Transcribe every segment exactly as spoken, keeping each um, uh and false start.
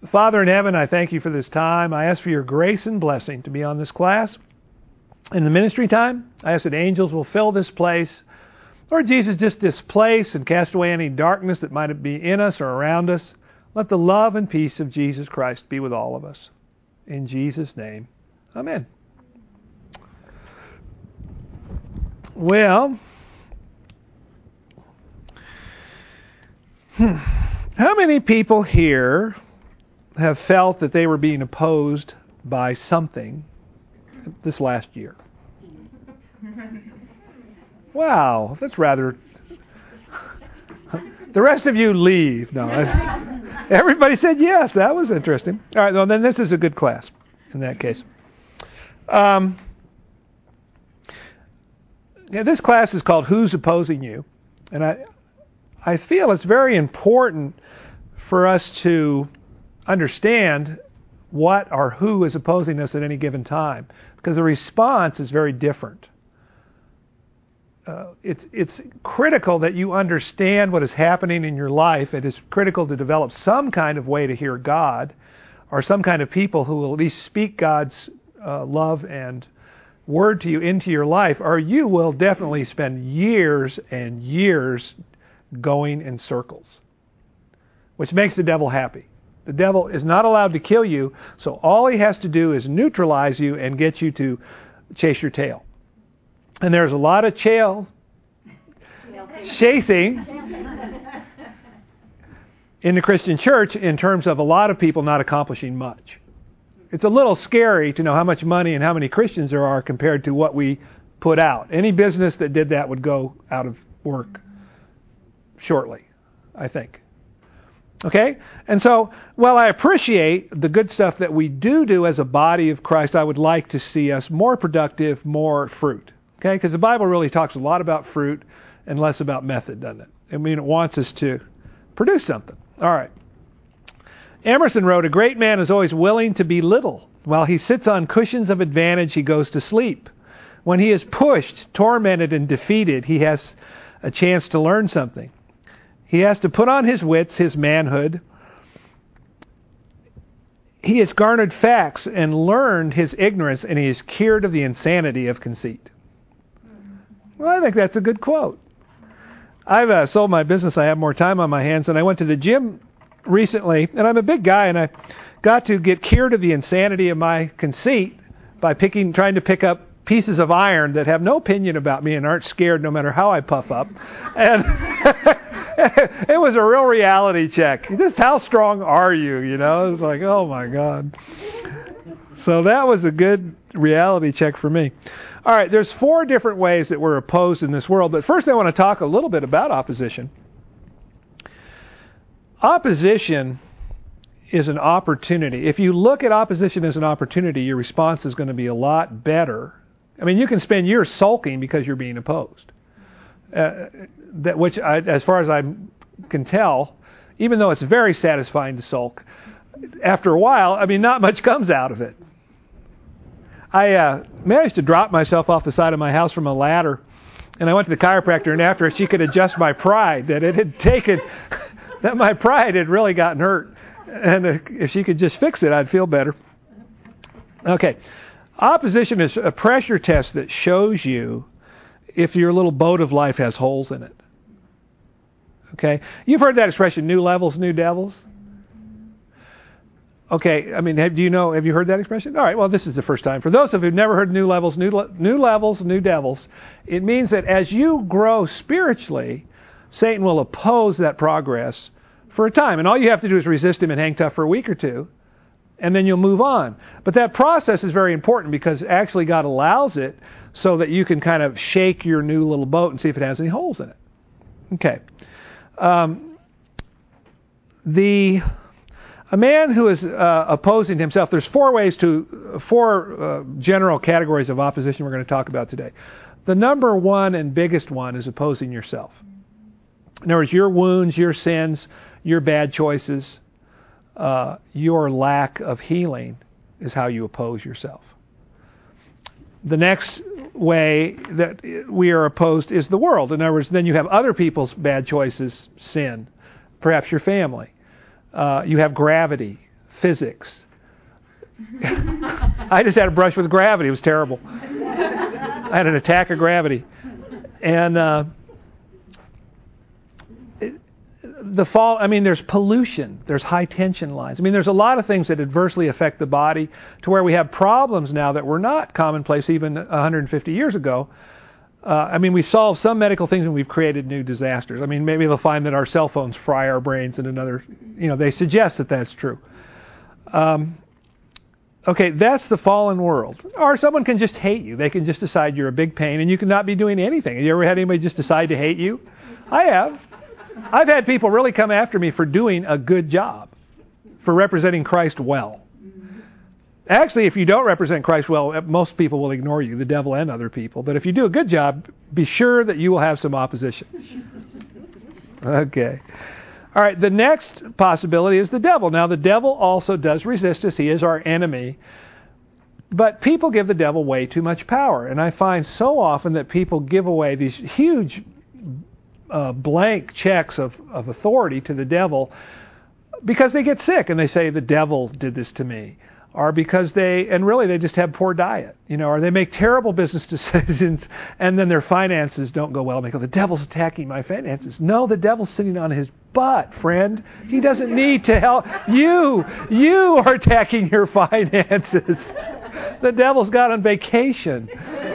Father in heaven, I thank you for this time. I ask for your grace and blessing to be on this class. In the ministry time, I ask that angels will fill this place. Lord Jesus, just displace and cast away any darkness that might be in us or around us. Let the love and peace of Jesus Christ be with all of us. In Jesus' name, amen. Well, hmm, how many people here have felt that they were being opposed by something this last year? Wow, that's rather... The rest of you leave. No, everybody said yes. That was interesting. All right, well, then this is a good class in that case. Um, yeah, this class is called Who's Opposing You? And I, I feel it's very important for us to understand what or who is opposing us at any given time, because the response is very different. Uh, it's it's critical that you understand what is happening in your life. It is critical to develop some kind of way to hear God, or some kind of people who will at least speak God's uh, love and word to you into your life, or you will definitely spend years and years going in circles, which makes the devil happy. The devil is not allowed to kill you, so all he has to do is neutralize you and get you to chase your tail. And there's a lot of tail chasing in the Christian church in terms of a lot of people not accomplishing much. It's a little scary to know how much money and how many Christians there are compared to what we put out. Any business that did that would go out of work shortly, I think. Okay? And so, while I appreciate the good stuff that we do do as a body of Christ, I would like to see us more productive, more fruit. Okay? Because the Bible really talks a lot about fruit and less about method, doesn't it? I mean, it wants us to produce something. All right. Emerson wrote, "A great man is always willing to be little. While he sits on cushions of advantage, he goes to sleep. When he is pushed, tormented, and defeated, he has a chance to learn something. He has to put on his wits, his manhood. He has garnered facts and learned his ignorance, and he is cured of the insanity of conceit." Well, I think that's a good quote. I've uh, sold my business. I have more time on my hands, and I went to the gym recently, and I'm a big guy, and I got to get cured of the insanity of my conceit by picking, trying to pick up pieces of iron that have no opinion about me and aren't scared no matter how I puff up. And it was a real reality check. Just how strong are you? You know, it was like, oh my God. So that was a good reality check for me. All right, there's four different ways that we're opposed in this world, but first I want to talk a little bit about opposition. Opposition is an opportunity. If you look at opposition as an opportunity, your response is going to be a lot better. I mean, you can spend years sulking because you're being opposed. Uh, that, which, I, as far as I can tell, even though it's very satisfying to sulk, after a while, I mean, not much comes out of it. I uh, managed to drop myself off the side of my house from a ladder, and I went to the chiropractor, and after she could adjust my pride, that it had taken, that my pride had really gotten hurt, and if she could just fix it, I'd feel better. Okay. Opposition is a pressure test that shows you if your little boat of life has holes in it. Okay? You've heard that expression, new levels, new devils? Okay, I mean, have, do you know, have you heard that expression? All right, well, this is the first time. For those of you who've never heard new levels, new, le- new levels, new devils, it means that as you grow spiritually, Satan will oppose that progress for a time. And all you have to do is resist him and hang tough for a week or two, and then you'll move on. But that process is very important because actually God allows it so that you can kind of shake your new little boat and see if it has any holes in it. Okay. Um, the a man who is uh, opposing himself, there's four ways to, four uh, general categories of opposition we're going to talk about today. The number one and biggest one is opposing yourself. In other words, your wounds, your sins, your bad choices, uh, your lack of healing is how you oppose yourself. The next way that we are opposed is the world. In other words, then you have other people's bad choices, sin, perhaps your family. Uh, you have gravity, physics. I just had a brush with gravity. It was terrible. I had an attack of gravity. And uh, it, the fall, I mean, there's pollution. There's high tension lines. I mean, there's a lot of things that adversely affect the body to where we have problems now that were not commonplace even one hundred fifty years ago. Uh, I mean, we've solved some medical things and we've created new disasters. I mean, maybe they'll find that our cell phones fry our brains in another, you know, they suggest that that's true. Um, okay, that's the fallen world. Or someone can just hate you. They can just decide you're a big pain and you cannot be doing anything. Have you ever had anybody just decide to hate you? I have. I've had people really come after me for doing a good job, for representing Christ well. Actually, if you don't represent Christ well, most people will ignore you, the devil and other people. But if you do a good job, be sure that you will have some opposition. Okay. All right, the next possibility is the devil. Now, the devil also does resist us. He is our enemy. But people give the devil way too much power. And I find so often that people give away these huge uh, blank checks of, of authority to the devil because they get sick and they say, the devil did this to me. Or because they, and really they just have poor diet, you know, or they make terrible business decisions and then their finances don't go well. And they go, the devil's attacking my finances. No, the devil's sitting on his butt, friend. He doesn't need to help. You, you are attacking your finances. The devil's got on vacation.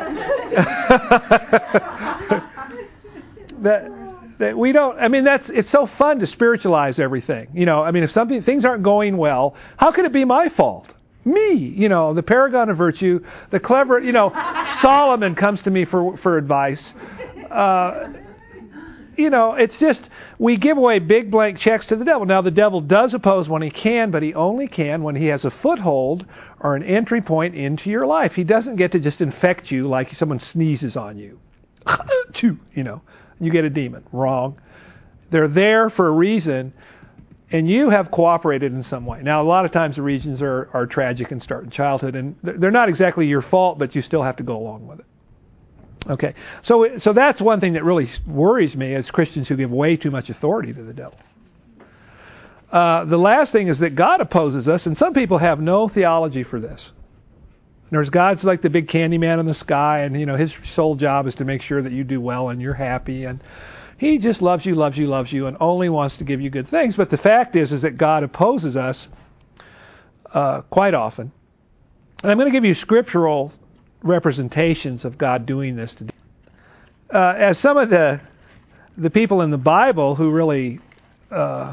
that, that we don't, I mean, that's, it's so fun to spiritualize everything. You know, I mean, if something, things aren't going well, how could it be my fault? Me, you know, the paragon of virtue, the clever, you know, Solomon comes to me for for advice. Uh, you know, it's just, we give away big blank checks to the devil. Now, the devil does oppose when he can, but he only can when he has a foothold or an entry point into your life. He doesn't get to just infect you like someone sneezes on you. You know, you get a demon. Wrong. They're there for a reason. And you have cooperated in some way. Now, a lot of times the reasons are, are tragic and start in childhood, and they're not exactly your fault, but you still have to go along with it. Okay, so so that's one thing that really worries me as Christians who give way too much authority to the devil. Uh, the last thing is that God opposes us, and some people have no theology for this. There's God's like the big candy man in the sky, and you know his sole job is to make sure that you do well and you're happy, and he just loves you, loves you, loves you, and only wants to give you good things. But the fact is, is that God opposes us uh, quite often. And I'm going to give you scriptural representations of God doing this today. Uh, as some of the the people in the Bible who really uh,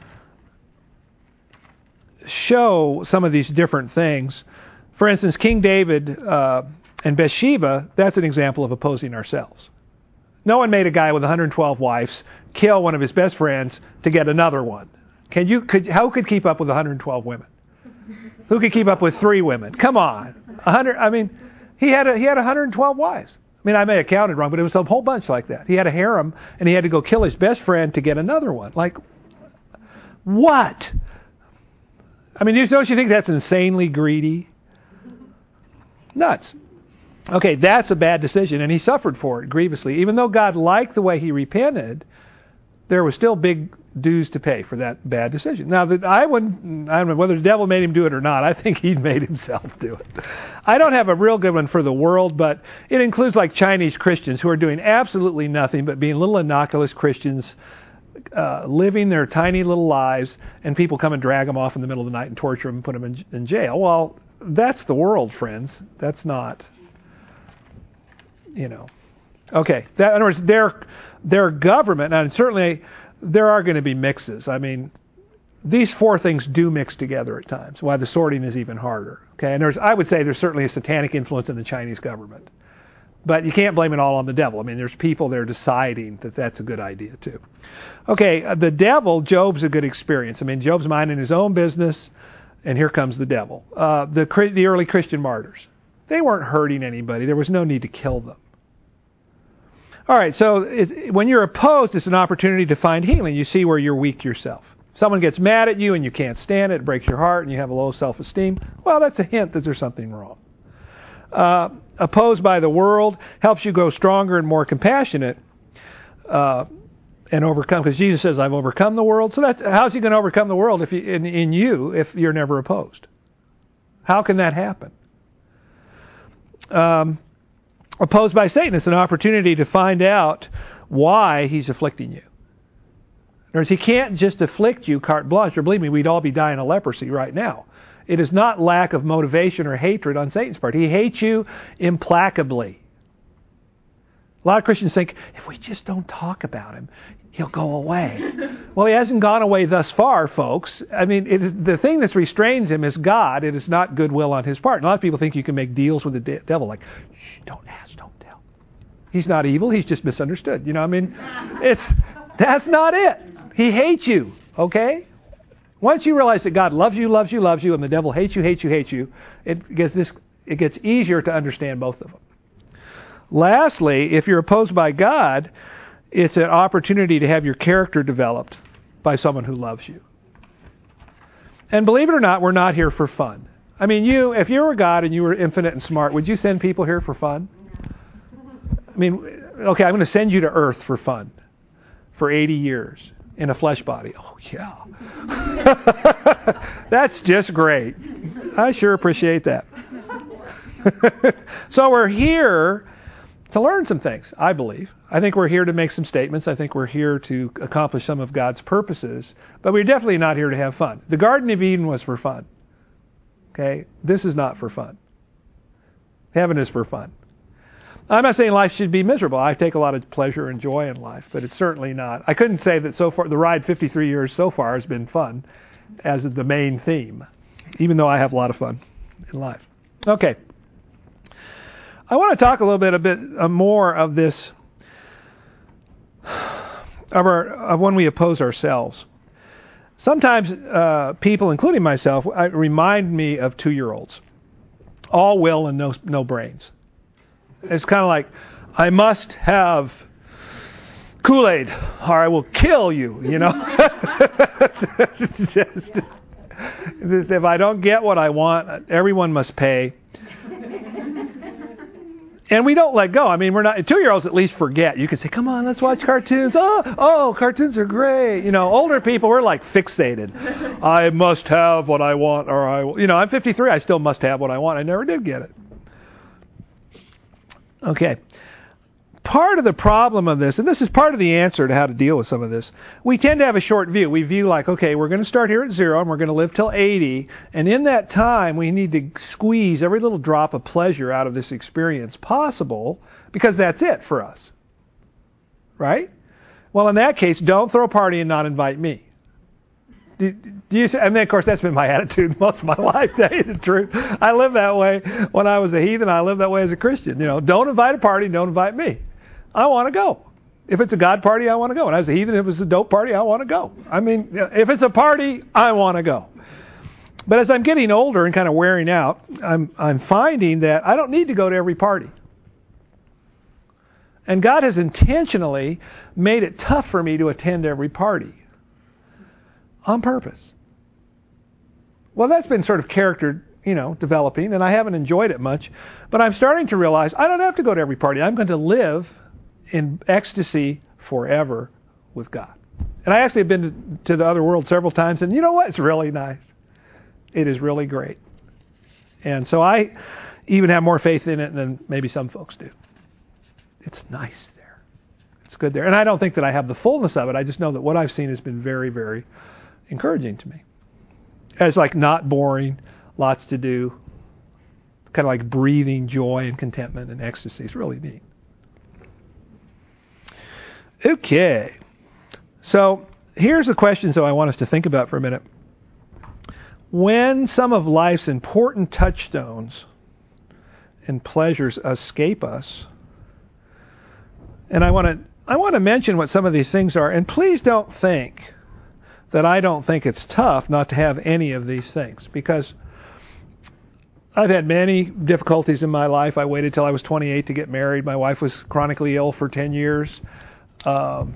show some of these different things. For instance, King David uh, and Bathsheba, that's an example of opposing ourselves. No one made a guy with one hundred twelve wives kill one of his best friends to get another one. Can you? Could how could keep up with one hundred twelve women? Who could keep up with three women? Come on, one hundred. I mean, he had a, he had one hundred twelve wives. I mean, I may have counted wrong, but it was a whole bunch like that. He had a harem, and he had to go kill his best friend to get another one. Like, what? I mean, don't you think that's insanely greedy? Nuts. Okay, that's a bad decision, and he suffered for it grievously. Even though God liked the way he repented, there was still big dues to pay for that bad decision. Now, that I wouldn't, I don't know whether the devil made him do it or not. I think he'd made himself do it. I don't have a real good one for the world, but it includes like Chinese Christians who are doing absolutely nothing but being little innocuous Christians, uh, living their tiny little lives, and people come and drag them off in the middle of the night and torture them and put them in, in jail. Well, that's the world, friends. That's not... You know, okay. That, in other words, their their government, and certainly there are going to be mixes. I mean, these four things do mix together at times. Why the sorting is even harder. Okay, and there's I would say there's certainly a satanic influence in the Chinese government, but you can't blame it all on the devil. I mean, there's people there deciding that that's a good idea too. Okay, uh, the devil. Job's a good experience. I mean, Job's minding his own business, and here comes the devil. Uh, the the early Christian martyrs. They weren't hurting anybody. There was no need to kill them. All right, so it's, when you're opposed, it's an opportunity to find healing. You see where you're weak yourself. Someone gets mad at you and you can't stand it, it breaks your heart, and you have a low self-esteem. Well, that's a hint that there's something wrong. Uh, opposed by the world helps you grow stronger and more compassionate. Uh, and overcome, because Jesus says, I've overcome the world. So that's, how's he going to overcome the world if you, in, in you if you're never opposed? How can that happen? Um, opposed by Satan, it's an opportunity to find out why he's afflicting you. In other words, he can't just afflict you carte blanche, or believe me, we'd all be dying of leprosy right now. It is not lack of motivation or hatred on Satan's part. He hates you implacably. A lot of Christians think, if we just don't talk about him, he'll go away. Well, he hasn't gone away thus far, folks. I mean, it is, the thing that restrains him is God. It is not goodwill on his part. And a lot of people think you can make deals with the de- devil, like, shh, don't ask, don't tell. He's not evil. He's just misunderstood. You know, I mean, it's that's not it. He hates you, okay? Once you realize that God loves you, loves you, loves you, and the devil hates you, hates you, hates you, it gets this. It gets easier to understand both of them. Lastly, if you're opposed by God, it's an opportunity to have your character developed by someone who loves you. And believe it or not, we're not here for fun. I mean, you, if you were God and you were infinite and smart, would you send people here for fun? I mean, okay, I'm going to send you to Earth for fun for eighty years in a flesh body. Oh, yeah. That's just great. I sure appreciate that. So we're here to learn some things, I believe. I think we're here to make some statements. I think we're here to accomplish some of God's purposes. But we're definitely not here to have fun. The Garden of Eden was for fun. Okay? This is not for fun. Heaven is for fun. I'm not saying life should be miserable. I take a lot of pleasure and joy in life, but it's certainly not. I couldn't say that so far, the ride fifty-three years so far has been fun as the main theme, even though I have a lot of fun in life. Okay. I want to talk a little bit, a bit uh, more of this, of our, of when we oppose ourselves. Sometimes uh, people, including myself, I, remind me of two-year-olds, all will and no no brains. It's kind of like, I must have Kool-Aid, or I will kill you. You know, it's just, if I don't get what I want, everyone must pay. And we don't let go. I mean, we're not, two-year-olds at least forget. You can say, come on, let's watch cartoons. Oh, oh, cartoons are great. You know, older people, we're like fixated. I must have what I want, or I will. You know, I'm fifty-three. I still must have what I want. I never did get it. Okay. Part of the problem of this, and this is part of the answer to how to deal with some of this, we tend to have a short view. We view like, okay, we're going to start here at zero and we're going to live till eighty. And in that time, we need to squeeze every little drop of pleasure out of this experience possible, because that's it for us. Right? Well, in that case, don't throw a party and not invite me. Do, do you? I mean, of course, that's been my attitude most of my life, to tell you the truth. I lived that way when I was a heathen. I lived that way as a Christian. You know, don't invite a party, don't invite me. I want to go. If it's a God party, I want to go. When I was a heathen, if it was a dope party, I want to go. I mean, if it's a party, I want to go. But as I'm getting older and kind of wearing out, I'm I'm finding that I don't need to go to every party. And God has intentionally made it tough for me to attend every party. On purpose. Well, that's been sort of character, you know, developing, and I haven't enjoyed it much. But I'm starting to realize I don't have to go to every party. I'm going to live in ecstasy forever with God. And I actually have been to, to the other world several times, and you know what? It's really nice. It is really great. And so I even have more faith in it than maybe some folks do. It's nice there. It's good there. And I don't think that I have the fullness of it. I just know that what I've seen has been very, very encouraging to me. It's like not boring, lots to do, kind of like breathing joy and contentment and ecstasy. It's really neat. Okay. So here's the questions that I want us to think about for a minute. When some of life's important touchstones and pleasures escape us, and I want to I want to mention what some of these things are, and please don't think that I don't think it's tough not to have any of these things, because I've had many difficulties in my life. I waited till I was twenty-eight to get married. My wife was chronically ill for ten years. Um,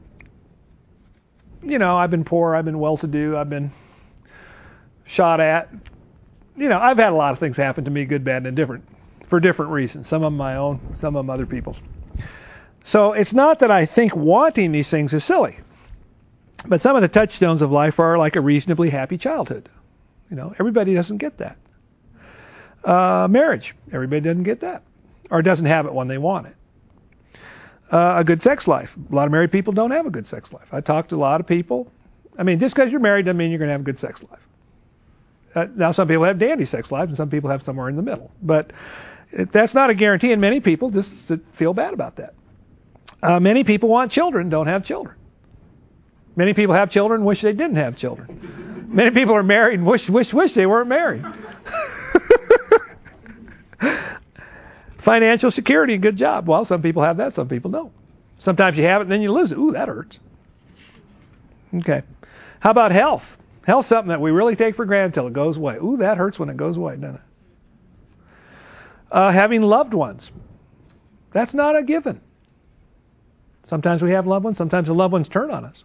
you know, I've been poor. I've been well-to-do. I've been shot at. You know, I've had a lot of things happen to me, good, bad, and different, for different reasons. Some of them my own, some of them other people's. So it's not that I think wanting these things is silly. But some of the touchstones of life are like a reasonably happy childhood. You know, everybody doesn't get that. Uh, marriage, everybody doesn't get that. Or doesn't have it when they want it. Uh, a good sex life. A lot of married people don't have a good sex life. I talk to a lot of people. I mean, just because you're married doesn't mean you're going to have a good sex life. Uh, now, some people have dandy sex lives, and some people have somewhere in the middle. But it, that's not a guarantee, and many people just feel bad about that. Uh, many people want children, don't have children. Many people have children, wish they didn't have children. Many people are married and wish, wish, wish they weren't married. Financial security, good job. Well, some people have that, some people don't. Sometimes you have it and then you lose it. Ooh, that hurts. Okay. How about health? Health's something that we really take for granted until it goes away. Ooh, that hurts when it goes away, doesn't it? Uh, having loved ones. That's not a given. Sometimes we have loved ones, sometimes the loved ones turn on us.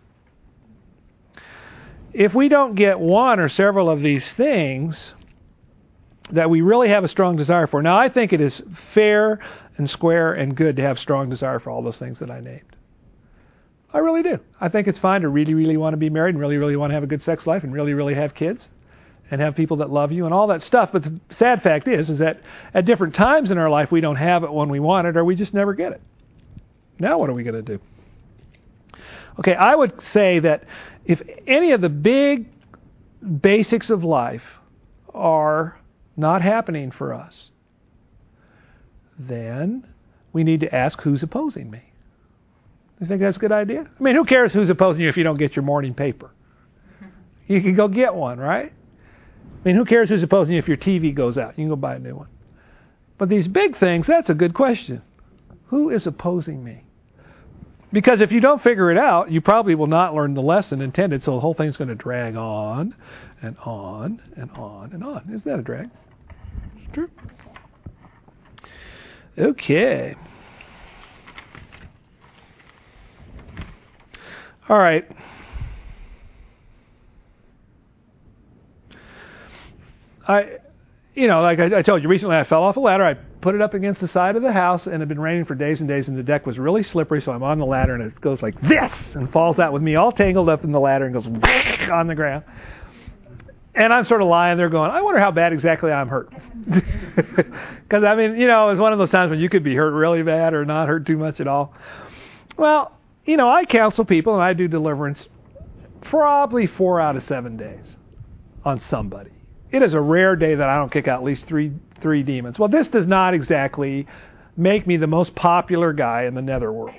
If we don't get one or several of these things that we really have a strong desire for. Now, I think it is fair and square and good to have strong desire for all those things that I named. I really do. I think it's fine to really, really want to be married and really, really want to have a good sex life and really, really have kids and have people that love you and all that stuff. But the sad fact is, is that at different times in our life, we don't have it when we want it or we just never get it. Now what are we going to do? Okay, I would say that if any of the big basics of life are not happening for us, then we need to ask who's opposing me. You think that's a good idea? I mean, who cares who's opposing you if you don't get your morning paper? You can go get one, right? I mean, who cares who's opposing you if your T V goes out? You can go buy a new one. But these big things, that's a good question. Who is opposing me? Because if you don't figure it out, you probably will not learn the lesson intended, so the whole thing's going to drag on and on and on and on. Isn't that a drag? It's true. Okay. All right. I, you know, like I, I told you, recently I fell off a ladder. I put it up against the side of the house, and it had been raining for days and days, and the deck was really slippery, so I'm on the ladder, and it goes like this, and falls out with me all tangled up in the ladder, and goes on the ground. And I'm sort of lying there going, I wonder how bad exactly I'm hurt. Because, I mean, you know, it was one of those times when you could be hurt really bad or not hurt too much at all. Well, you know, I counsel people, and I do deliverance probably four out of seven days on somebody. It is a rare day that I don't kick out at least three three demons. Well, this does not exactly make me the most popular guy in the netherworld.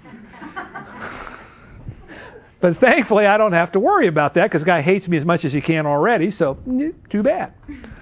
But thankfully, I don't have to worry about that because the guy hates me as much as he can already, so too bad.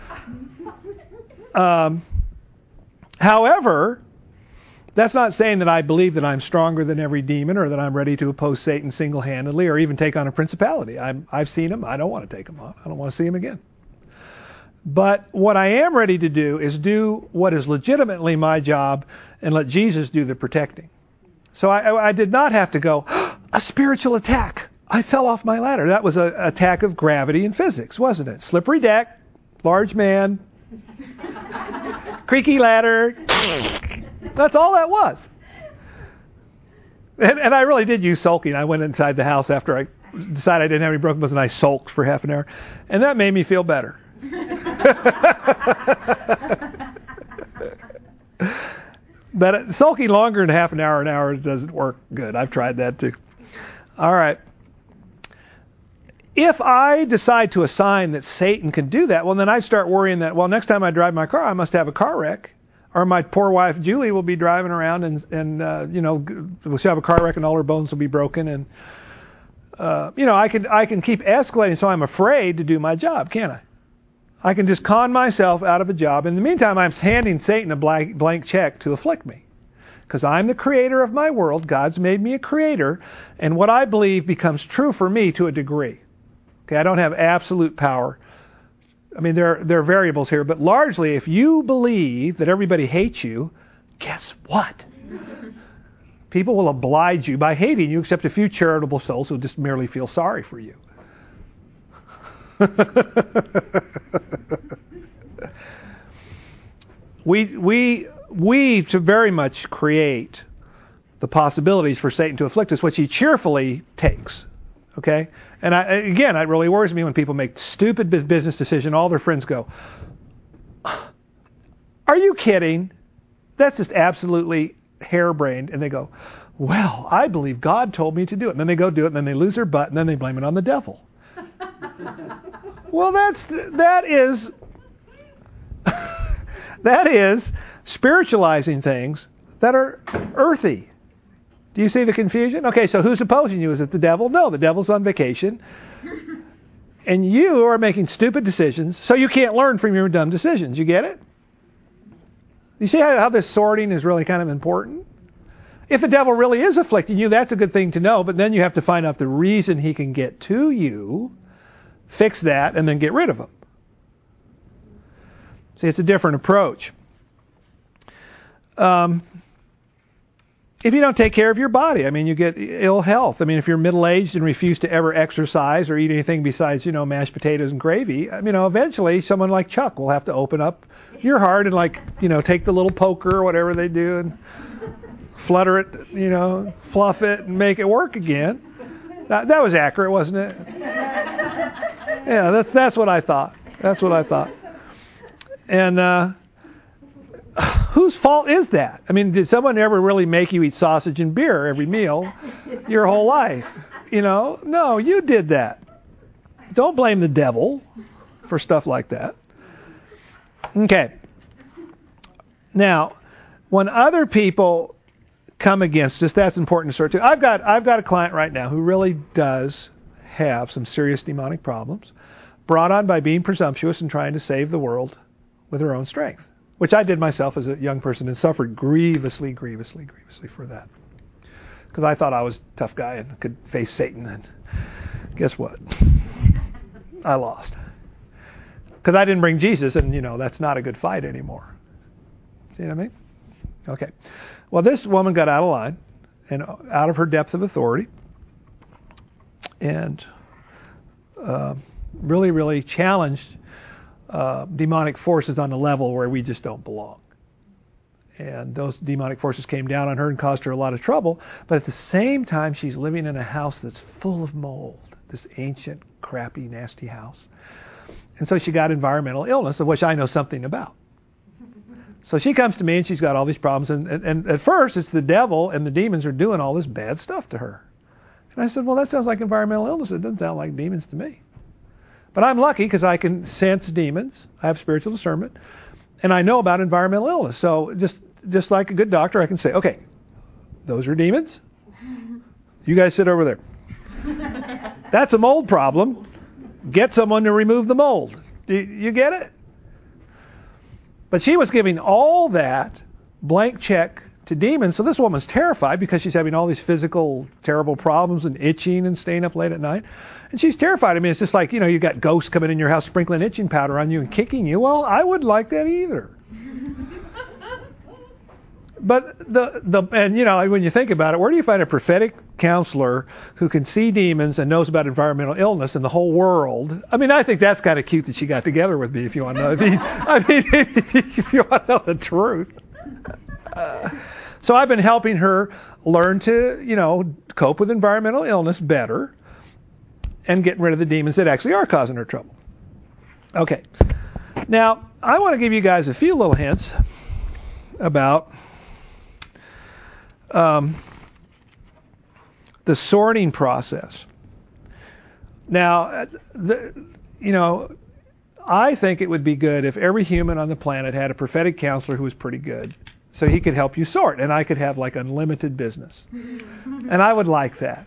Um, however, that's not saying that I believe that I'm stronger than every demon or that I'm ready to oppose Satan single-handedly or even take on a principality. I'm, I've seen him. I don't want to take him on. I don't want to see him again. But what I am ready to do is do what is legitimately my job and let Jesus do the protecting. So I, I did not have to go, a spiritual attack. I fell off my ladder. That was an attack of gravity and physics, wasn't it? Slippery deck, large man, creaky ladder. That's all that was. And, and I really did use sulking. I went inside the house after I decided I didn't have any broken bones, and I sulked for half an hour. And that made me feel better. But sulking longer than half an hour, an hour doesn't work good. I've tried that too. All right. If I decide to assign that Satan can do that, well, then I start worrying that, well, next time I drive my car, I must have a car wreck. Or my poor wife, Julie, will be driving around and, and uh, you know, she'll have a car wreck and all her bones will be broken. And, uh, you know, I can, I can keep escalating, so I'm afraid to do my job, can't I? I can just con myself out of a job. In the meantime, I'm handing Satan a blank, blank check to afflict me. Because I'm the creator of my world. God's made me a creator. And what I believe becomes true for me to a degree. Okay, I don't have absolute power. I mean, there, there are variables here. But largely, if you believe that everybody hates you, guess what? People will oblige you by hating you, except a few charitable souls who just merely feel sorry for you. we we we to very much create the possibilities for Satan to afflict us, which he cheerfully takes. Okay? And I, again, it really worries me when people make stupid business decisions. All their friends go, "Are you kidding? That's just absolutely harebrained." And they go, "Well, I believe God told me to do it." And then they go do it, and then they lose their butt, and then they blame it on the devil. Well, that's that is that is spiritualizing things that are earthy. Do you see the confusion? Okay, so who's opposing you? Is it the devil? No, the devil's on vacation. And you are making stupid decisions, so you can't learn from your dumb decisions. You get it? You see how, how this sorting is really kind of important? If the devil really is afflicting you, that's a good thing to know, but then you have to find out the reason he can get to you, fix that, and then get rid of him. See, it's a different approach. Um, if you don't take care of your body, I mean, you get ill health. I mean, if you're middle-aged and refuse to ever exercise or eat anything besides, you know, mashed potatoes and gravy, I mean, you know, eventually someone like Chuck will have to open up your heart and, like, you know, take the little poker or whatever they do and flutter it, you know, fluff it and make it work again. That, that was accurate, wasn't it? Yeah, that's that's what I thought. That's what I thought. And uh, whose fault is that? I mean, did someone ever really make you eat sausage and beer every meal your whole life? You know, no, you did that. Don't blame the devil for stuff like that. Okay. Now, when other people come against us, that's important to sort through. I've got I've got a client right now who really does have some serious demonic problems, brought on by being presumptuous and trying to save the world with her own strength, which I did myself as a young person and suffered grievously, grievously, grievously for that. Because I thought I was a tough guy and could face Satan, and guess what? I lost. Because I didn't bring Jesus, and, you know, that's not a good fight anymore. See what I mean? Okay. Well, this woman got out of line and out of her depth of authority and uh, really, really challenged uh, demonic forces on a level where we just don't belong. And those demonic forces came down on her and caused her a lot of trouble. But at the same time, she's living in a house that's full of mold, this ancient, crappy, nasty house. And so she got environmental illness, of which I know something about. So she comes to me and she's got all these problems. And, and, and at first, it's the devil and the demons are doing all this bad stuff to her. And I said, well, that sounds like environmental illness. It doesn't sound like demons to me. But I'm lucky because I can sense demons. I have spiritual discernment. And I know about environmental illness. So just just like a good doctor, I can say, okay, those are demons. You guys sit over there. That's a mold problem. Get someone to remove the mold. Do you get it? But she was giving all that blank check to demons. So this woman's terrified because she's having all these physical terrible problems and itching and staying up late at night. And she's terrified. I mean, it's just like, you know, you got ghosts coming in your house sprinkling itching powder on you and kicking you. Well, I wouldn't like that either. But the the and you know, when you think about it, where do you find a prophetic counselor who can see demons and knows about environmental illness in the whole world? I mean, I think that's kind of cute that she got together with me. If you want to know, I mean, I mean if you want to know the truth. Uh, so I've been helping her learn to, you know, cope with environmental illness better and getting rid of the demons that actually are causing her trouble. Okay. Now, I want to give you guys a few little hints about um, the sorting process. Now, the, you know, I think it would be good if every human on the planet had a prophetic counselor who was pretty good, so he could help you sort, and I could have like unlimited business. And I would like that.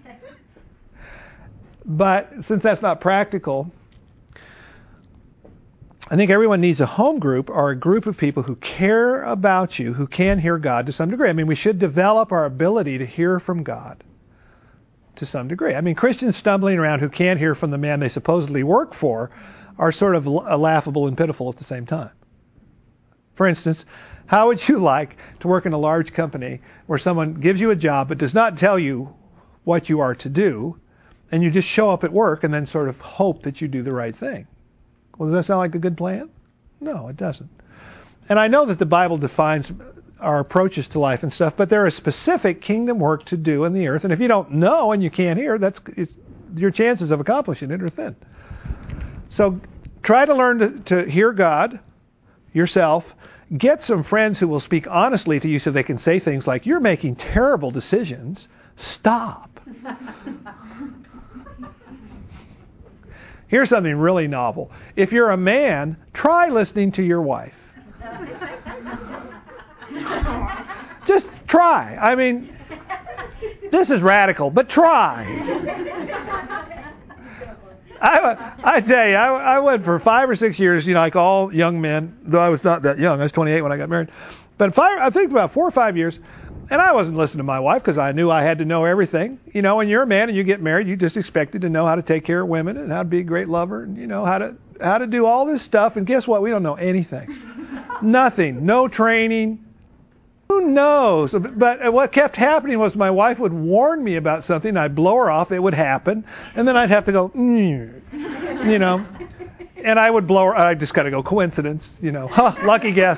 But since that's not practical, I think everyone needs a home group or a group of people who care about you, who can hear God to some degree. I mean, we should develop our ability to hear from God to some degree. I mean, Christians stumbling around who can't hear from the man they supposedly work for are sort of laughable and pitiful at the same time. For instance, how would you like to work in a large company where someone gives you a job but does not tell you what you are to do, and you just show up at work and then sort of hope that you do the right thing? Well, does that sound like a good plan? No, it doesn't. And I know that the Bible defines our approaches to life and stuff, but there is specific kingdom work to do in the earth. And if you don't know and you can't hear, that's it's, your chances of accomplishing it are thin. So try to learn to, to hear God yourself. Get some friends who will speak honestly to you so they can say things like, you're making terrible decisions. Stop. Here's something really novel. If you're a man, try listening to your wife. Just try. I mean, this is radical, but try. I, I tell you, I, I went for five or six years, you know, like all young men, though I was not that young. I was twenty-eight when I got married. But five, I think about four or five years, and I wasn't listening to my wife because I knew I had to know everything. You know, when you're a man and you get married, you just expected to know how to take care of women and how to be a great lover and, you know, how to how to do all this stuff. And guess what? We don't know anything. Nothing. No training. Who knows? But what kept happening was my wife would warn me about something. I'd blow her off. It would happen. And then I'd have to go, mm, you know. And I would blow her. I just got to go, coincidence, you know. Huh, lucky guess.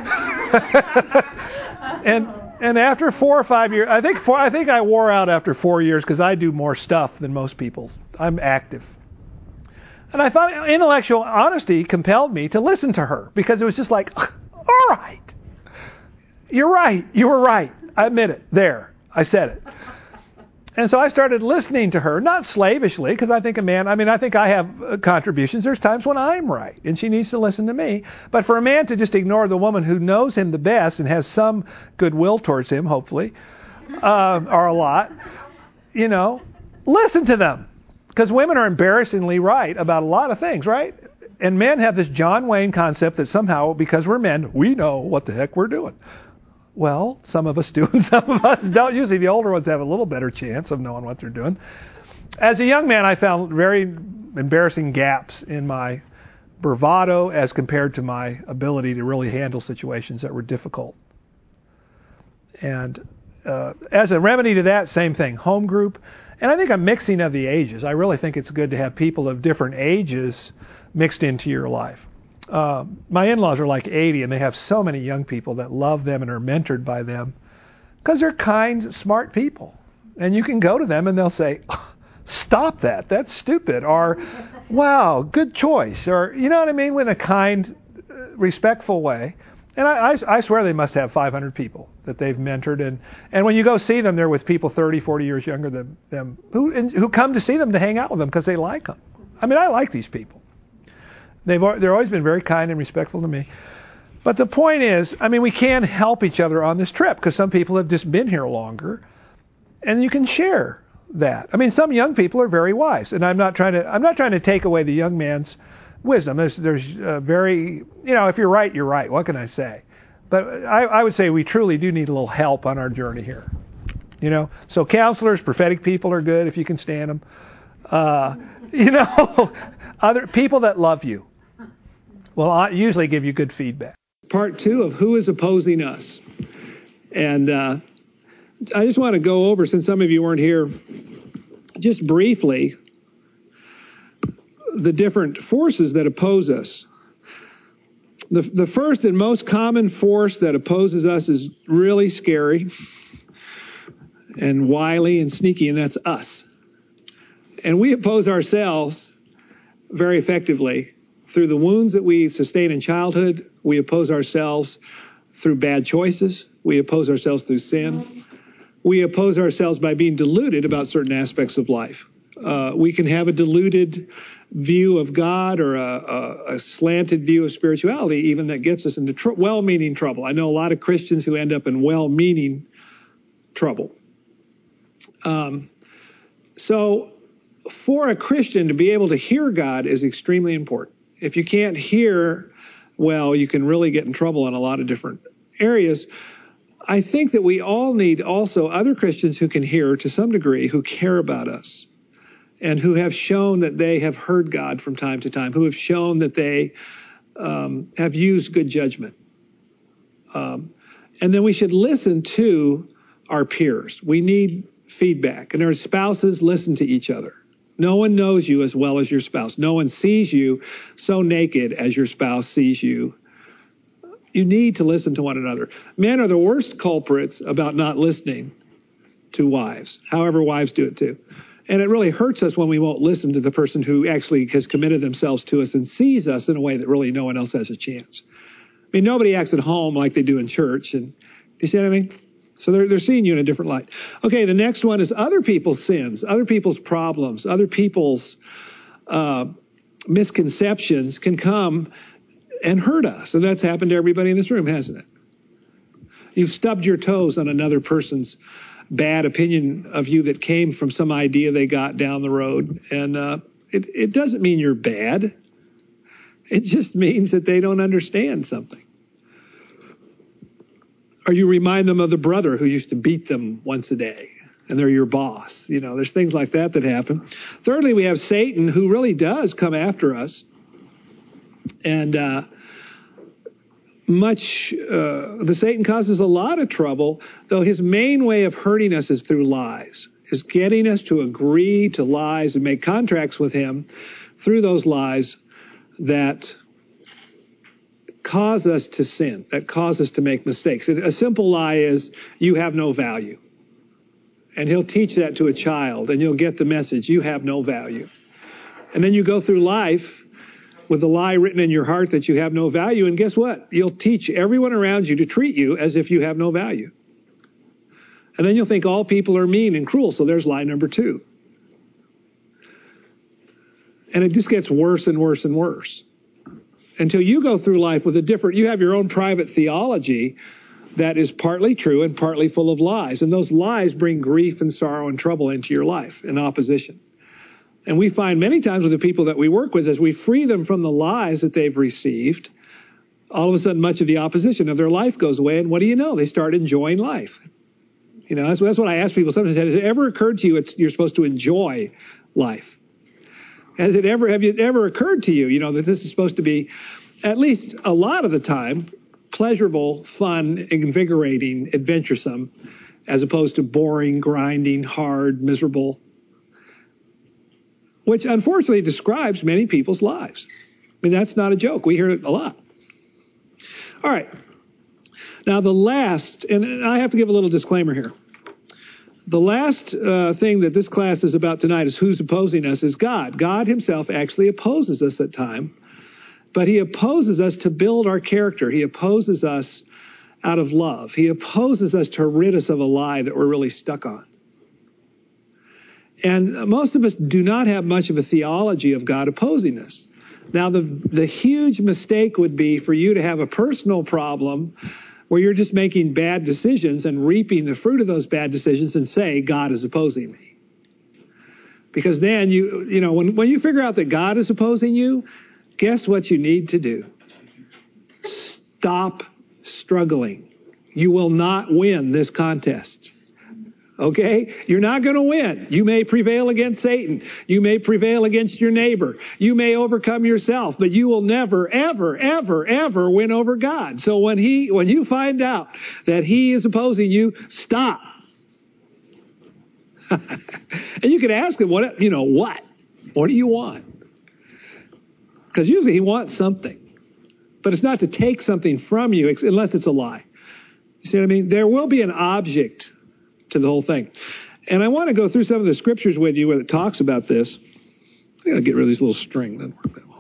and and after four or five years, I think four, I think I wore out after four years because I do more stuff than most people. I'm active. And I thought intellectual honesty compelled me to listen to her because it was just like, all right. You're right. You were right. I admit it. There. I said it. And so I started listening to her, not slavishly, because I think a man, I mean, I think I have uh, contributions. There's times when I'm right, and she needs to listen to me. But for a man to just ignore the woman who knows him the best and has some goodwill towards him, hopefully, uh, or a lot, you know, listen to them. Because women are embarrassingly right about a lot of things, right? And men have this John Wayne concept that somehow, because we're men, we know what the heck we're doing. Well, some of us do and some of us don't. Usually the older ones have a little better chance of knowing what they're doing. As a young man, I found very embarrassing gaps in my bravado as compared to my ability to really handle situations that were difficult. And uh, as a remedy to that, same thing, home group. And I think a mixing of the ages. I really think it's good to have people of different ages mixed into your life. Uh, my in-laws are like eighty, and they have so many young people that love them and are mentored by them because they're kind, smart people. And you can go to them and they'll say, stop that, that's stupid, or wow, good choice, or you know what I mean, in a kind, respectful way. And I, I, I swear they must have five hundred people that they've mentored. And, and when you go see them, they're with people thirty, forty years younger than them who, and, who come to see them to hang out with them because they like them. I mean, I like these people. They've they're always been very kind and respectful to me. But the point is, I mean, we can help each other on this trip because some people have just been here longer, and you can share that. I mean, some young people are very wise, and I'm not trying to I'm not trying to take away the young man's wisdom. There's there's uh, very you know, if you're right, you're right. What can I say? But I, I would say we truly do need a little help on our journey here. You know, so counselors, prophetic people are good if you can stand them. Uh, you know, other people that love you. Well, I usually give you good feedback. Part two of who is opposing us. And uh, I just want to go over, since some of you weren't here, just briefly, the different forces that oppose us. The, the first and most common force that opposes us is really scary and wily and sneaky, and that's us. And we oppose ourselves very effectively. Through the wounds that we sustain in childhood, we oppose ourselves through bad choices. We oppose ourselves through sin. We oppose ourselves by being deluded about certain aspects of life. Uh, we can have a deluded view of God or a, a, a slanted view of spirituality, even that gets us into tr- well-meaning trouble. I know a lot of Christians who end up in well-meaning trouble. Um, so for a Christian to be able to hear God is extremely important. If you can't hear well, you can really get in trouble in a lot of different areas. I think that we all need also other Christians who can hear to some degree, who care about us and who have shown that they have heard God from time to time, who have shown that they um, have used good judgment. Um, and then we should listen to our peers. We need feedback. And our spouses, listen to each other. No one knows you as well as your spouse. No one sees you so naked as your spouse sees you, You need to listen to one another. Men are the worst culprits about not listening to wives, however wives do it too. And it really hurts us when we won't listen to the person who actually has committed themselves to us and sees us in a way that really no one else has a chance. I mean, nobody acts at home like they do in church. And you see what I mean? So they're, they're seeing you in a different light. Okay, the next one is other people's sins, other people's problems, other people's uh, misconceptions can come and hurt us. And that's happened to everybody in this room, hasn't it? You've stubbed your toes on another person's bad opinion of you that came from some idea they got down the road. And uh, it, it doesn't mean you're bad. It just means that they don't understand something. Or you remind them of the brother who used to beat them once a day, and they're your boss. You know, there's things like that that happen. Thirdly, we have Satan, who really does come after us. And uh, much, uh, the Satan causes a lot of trouble, though his main way of hurting us is through lies, is getting us to agree to lies and make contracts with him through those lies that cause us to sin, that cause us to make mistakes. A simple lie is, you have no value. And he'll teach that to a child, and you'll get the message, you have no value. And then you go through life with the lie written in your heart that you have no value, and guess what? You'll teach everyone around you to treat you as if you have no value. And then you'll think all people are mean and cruel, so there's lie number two. And it just gets worse and worse and worse until you go through life with a different, you have your own private theology that is partly true and partly full of lies. And those lies bring grief and sorrow and trouble into your life in opposition. And we find many times with the people that we work with, as we free them from the lies that they've received, all of a sudden much of the opposition of their life goes away. And what do you know? They start enjoying life. You know, that's, that's what I ask people sometimes. Has it ever occurred to you it's, you're supposed to enjoy life? Has it ever, have it ever occurred to you, you know, that this is supposed to be, at least a lot of the time, pleasurable, fun, invigorating, adventuresome, as opposed to boring, grinding, hard, miserable, which unfortunately describes many people's lives. I mean, that's not a joke. We hear it a lot. All right. Now, the last, and I have to give a little disclaimer here. The last uh, thing that this class is about tonight is who's opposing us is God. God himself actually opposes us at times, but he opposes us to build our character. He opposes us out of love. He opposes us to rid us of a lie that we're really stuck on. And most of us do not have much of a theology of God opposing us. Now, the, the huge mistake would be for you to have a personal problem where you're just making bad decisions and reaping the fruit of those bad decisions and say, God is opposing me. Because then, you you know, when, when you figure out that God is opposing you, guess what you need to do? Stop struggling. You will not win this contest. Okay? You're not going to win. You may prevail against Satan. You may prevail against your neighbor. You may overcome yourself, but you will never, ever, ever, ever win over God. So when he, when you find out that he is opposing you, stop. And you can ask him, what, you know, what? What do you want? Because usually he wants something. But it's not to take something from you unless it's a lie. You see what I mean? There will be an object to the whole thing. And I want to go through some of the scriptures with you where it talks about this. I gotta get rid of these little string. Doesn't work that well.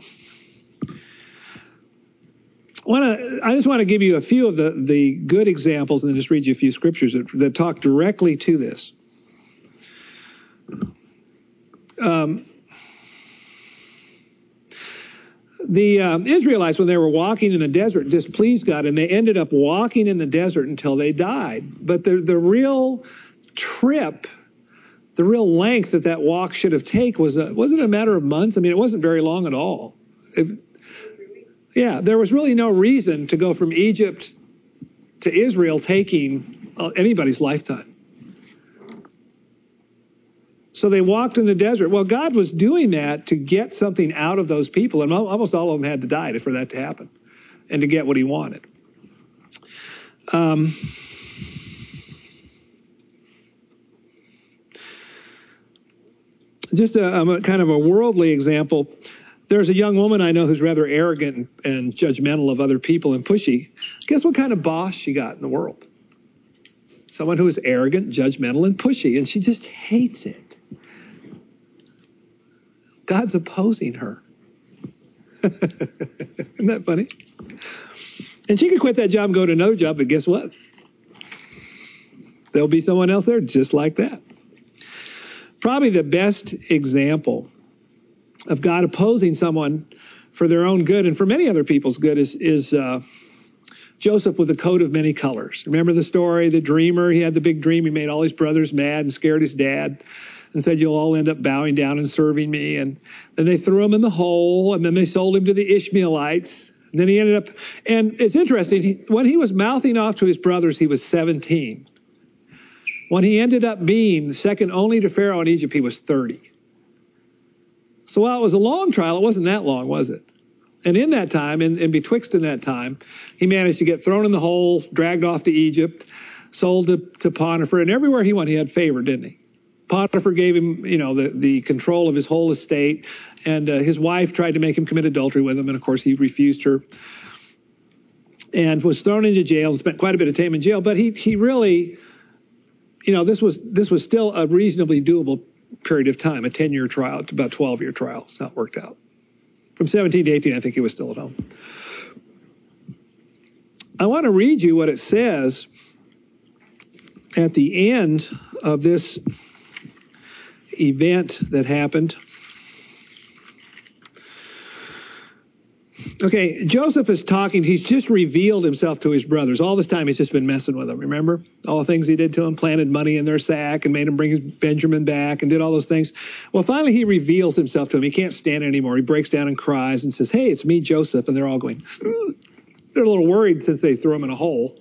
I, want to, I just want to give you a few of the, the good examples and then just read you a few scriptures that, that talk directly to this. Um, the um, Israelites, when they were walking in the desert, displeased God, and they ended up walking in the desert until they died. But the, the real trip, the real length that that walk should have taken was a, wasn't a matter of months. I mean, it wasn't very long at all. It, yeah, there was really no reason to go from Egypt to Israel taking uh, anybody's lifetime. So they walked in the desert. Well, God was doing that to get something out of those people, and almost all of them had to die for that to happen and to get what he wanted. Um, just a, a kind of a worldly example. There's a young woman I know who's rather arrogant and, and judgmental of other people and pushy. Guess what kind of boss she got in the world? Someone who is arrogant, judgmental, and pushy, and she just hates it. God's opposing her. Isn't that funny? And she could quit that job and go to another job, but guess what? There'll be someone else there just like that. Probably the best example of God opposing someone for their own good and for many other people's good is, is uh, Joseph with a coat of many colors. Remember the story, the dreamer? He had the big dream. He made all his brothers mad and scared his dad and said, you'll all end up bowing down and serving me. And then they threw him in the hole, and then they sold him to the Ishmaelites. And then he ended up, and it's interesting, he, when he was mouthing off to his brothers, he was seventeen. When he ended up being second only to Pharaoh in Egypt, he was thirty. So while it was a long trial, it wasn't that long, was it? And in that time, and, and betwixt in that time, he managed to get thrown in the hole, dragged off to Egypt, sold to, to Potiphar, and everywhere he went, he had favor, didn't he? Potiphar gave him, you know, the, the control of his whole estate, and uh, his wife tried to make him commit adultery with him, and of course he refused her, and was thrown into jail and spent quite a bit of time in jail. But he he really, you know, this was this was still a reasonably doable period of time, a ten-year trial, to about twelve-year trial. That's how it worked out. From seventeen to eighteen, I think he was still at home. I want to read you what it says at the end of this event that happened. Okay, Joseph is talking. He's just revealed himself to his brothers. All this time he's just been messing with them, remember? All the things he did to them, planted money in their sack and made them bring his Benjamin back and did all those things. Well, finally he reveals himself to them. He can't stand it anymore. He breaks down and cries and says, hey, it's me, Joseph. And they're all going, ugh. They're a little worried since they threw him in a hole.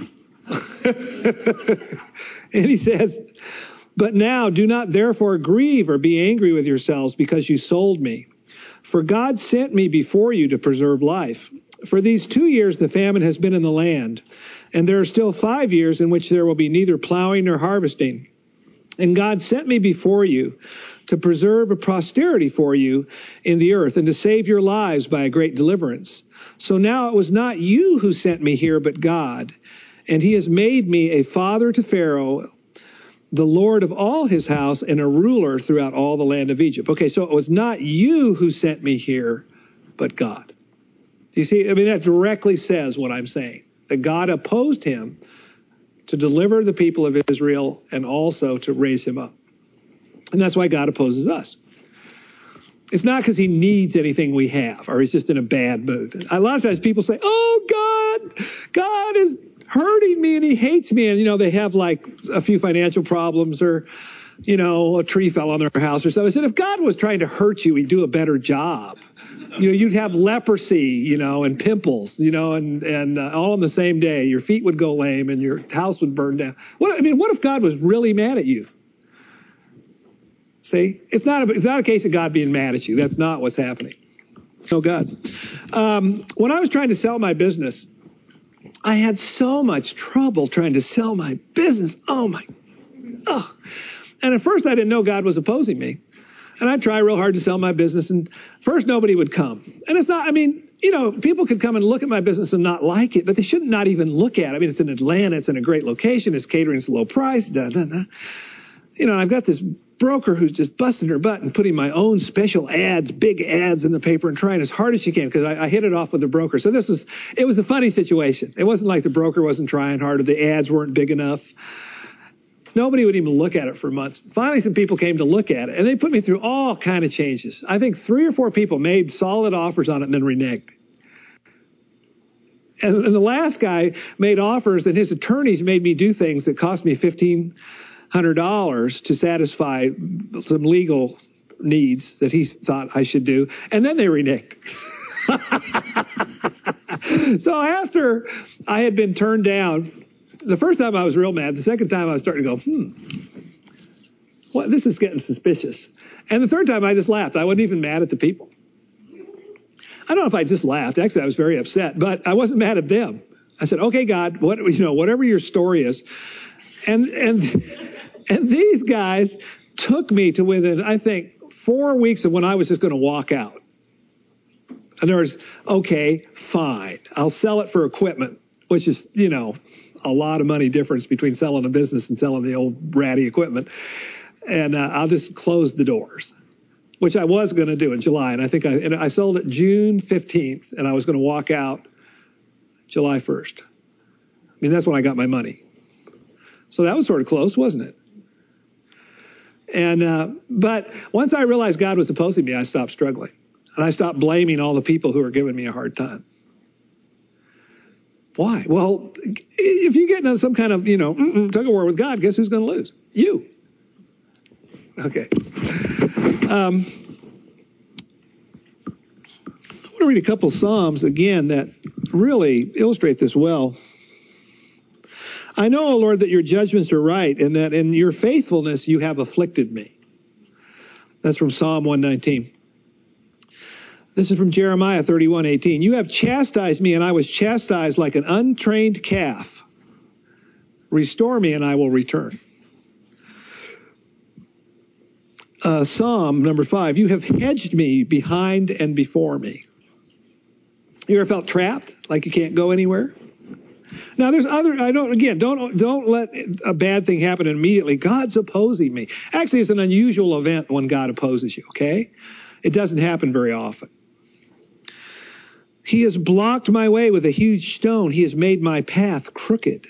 And he says, but now do not therefore grieve or be angry with yourselves because you sold me. For God sent me before you to preserve life. For these two years the famine has been in the land, and there are still five years in which there will be neither plowing nor harvesting. And God sent me before you to preserve a posterity for you in the earth and to save your lives by a great deliverance. So now it was not you who sent me here, but God. And he has made me a father to Pharaoh, the Lord of all his house, and a ruler throughout all the land of Egypt. Okay, so it was not you who sent me here, but God. Do you see? I mean, that directly says what I'm saying, that God opposed him to deliver the people of Israel and also to raise him up. And that's why God opposes us. It's not because he needs anything we have or he's just in a bad mood. A lot of times people say, oh, God, God is hurting me and he hates me. And, you know, they have like a few financial problems or, you know, a tree fell on their house or something. I said, if God was trying to hurt you, he'd do a better job. You know, you'd have leprosy, you know, and pimples, you know, and, and uh, all on the same day. Your feet would go lame and your house would burn down. What, I mean, what if God was really mad at you? See, it's not a, it's not a case of God being mad at you. That's not what's happening. Oh, God. Um, when I was trying to sell my business, I had so much trouble trying to sell my business. Oh, my. Oh. And at first I didn't know God was opposing me. And I'd try real hard to sell my business. And first nobody would come. And it's not, I mean, you know, people could come and look at my business and not like it, but they should not even look at it. I mean, it's in Atlanta. It's in a great location. It's catering. It's low price. Da, da, da. You know, I've got this broker who's just busting her butt and putting my own special ads, big ads in the paper and trying as hard as she can because I, I hit it off with the broker. So this was, it was a funny situation. It wasn't like the broker wasn't trying hard or the ads weren't big enough. Nobody would even look at it for months. Finally, some people came to look at it and they put me through all kind of changes. I think three or four people made solid offers on it and then reneged. And, and the last guy made offers and his attorneys made me do things that cost me fifteen hundred dollars to satisfy some legal needs that he thought I should do. And then they reneged. So after I had been turned down, the first time I was real mad. The second time I was starting to go, hmm, well, this is getting suspicious. And the third time I just laughed. I wasn't even mad at the people. I don't know if I just laughed. Actually, I was very upset, but I wasn't mad at them. I said, okay, God, what, you know, whatever your story is. And, and, and these guys took me to within, I think, four weeks of when I was just going to walk out. In other words, okay, fine. I'll sell it for equipment, which is, you know, a lot of money difference between selling a business and selling the old ratty equipment. And uh, I'll just close the doors, which I was going to do in July. And I think I, and I sold it June fifteenth, and I was going to walk out July first. I mean, that's when I got my money. So that was sort of close, wasn't it? And uh, but once I realized God was opposing me, I stopped struggling. And I stopped blaming all the people who were giving me a hard time. Why? Well, if you get into some kind of, you know, tug of war with God, guess who's going to lose? You. Okay. Um, I want to read a couple Psalms again that really illustrate this well. I know, O Lord, that your judgments are right, and that in your faithfulness you have afflicted me. That's from Psalm one nineteen. This is from Jeremiah thirty-one eighteen. You have chastised me, and I was chastised like an untrained calf. Restore me, and I will return. Uh, Psalm number five. You have hedged me behind and before me. You ever felt trapped, like you can't go anywhere? Now, there's other, I don't, again, don't don't let a bad thing happen immediately. God's opposing me. Actually, it's an unusual event when God opposes you, okay? It doesn't happen very often. He has blocked my way with a huge stone. He has made my path crooked.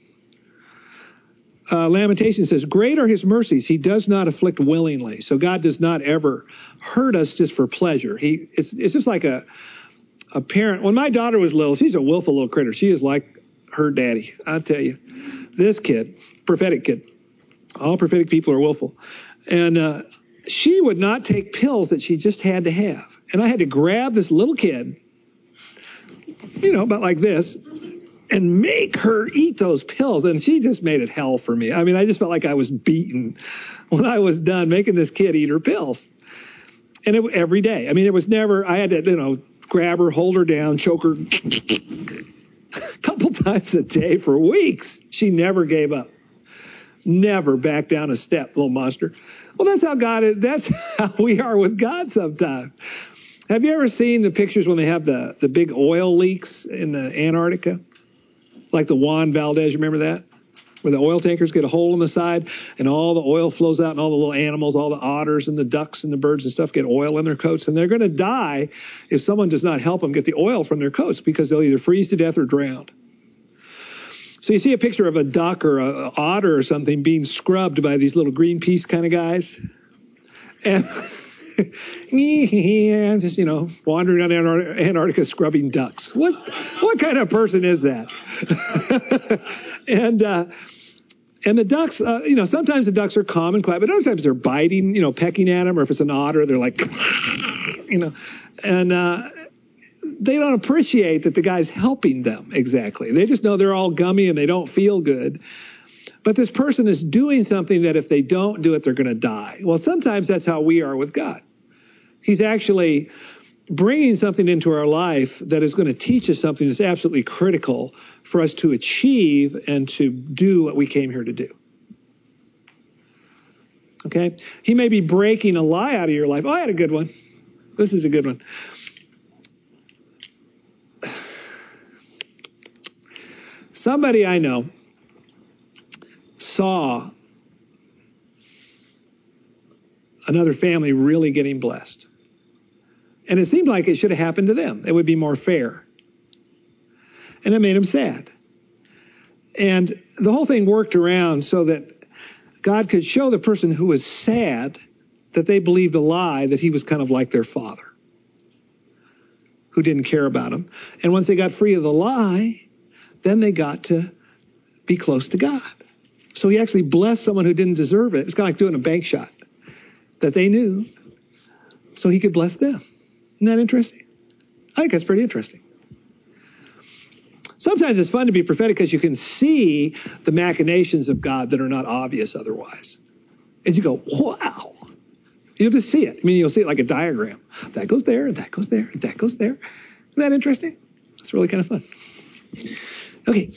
Uh, Lamentation says, great are his mercies. He does not afflict willingly. So God does not ever hurt us just for pleasure. He, it's, it's just like a, a parent. When my daughter was little, she's a willful little critter. She is like her daddy. I tell you, this kid, prophetic kid, all prophetic people are willful. And uh, she would not take pills that she just had to have. And I had to grab this little kid, you know, about like this, and make her eat those pills. And she just made it hell for me. I mean, I just felt like I was beaten when I was done making this kid eat her pills. And it, every day. I mean, it was never, I had to, you know, grab her, hold her down, choke her a couple times a day for weeks. She never gave up. Never backed down a step, little monster. Well, that's how God is. That's how we are with God sometimes. Have you ever seen the pictures when they have the, the big oil leaks in the Antarctica? Like the Juan Valdez, you remember that? Where the oil tankers get a hole in the side and all the oil flows out and all the little animals, all the otters and the ducks and the birds and stuff get oil in their coats. And they're going to die if someone does not help them get the oil from their coats because they'll either freeze to death or drown. So you see a picture of a duck or a, a otter or something being scrubbed by these little Greenpeace kind of guys. And just, you know, wandering around Antarctica scrubbing ducks. What what kind of person is that? and uh, and the ducks, uh, you know, sometimes the ducks are calm and quiet, but other times they're biting, you know, pecking at them. Or if it's an otter, they're like, you know, and uh, they don't appreciate that the guy's helping them exactly. They just know they're all gummy and they don't feel good. But this person is doing something that if they don't do it, they're going to die. Well, sometimes that's how we are with God. He's actually bringing something into our life that is going to teach us something that's absolutely critical for us to achieve and to do what we came here to do. Okay? He may be breaking a lie out of your life. Oh, I had a good one. This is a good one. Somebody I know saw another family really getting blessed. And it seemed like it should have happened to them. It would be more fair. And it made him sad. And the whole thing worked around so that God could show the person who was sad that they believed a lie, that he was kind of like their father, who didn't care about them. And once they got free of the lie, then they got to be close to God. So he actually blessed someone who didn't deserve it. It's kind of like doing a bank shot that they knew, so he could bless them. Isn't that interesting? I think that's pretty interesting. Sometimes it's fun to be prophetic because you can see the machinations of God that are not obvious otherwise. And you go, wow. You'll just see it. I mean, you'll see it like a diagram. That goes there, and that goes there, and that goes there. Isn't that interesting? It's really kind of fun. Okay.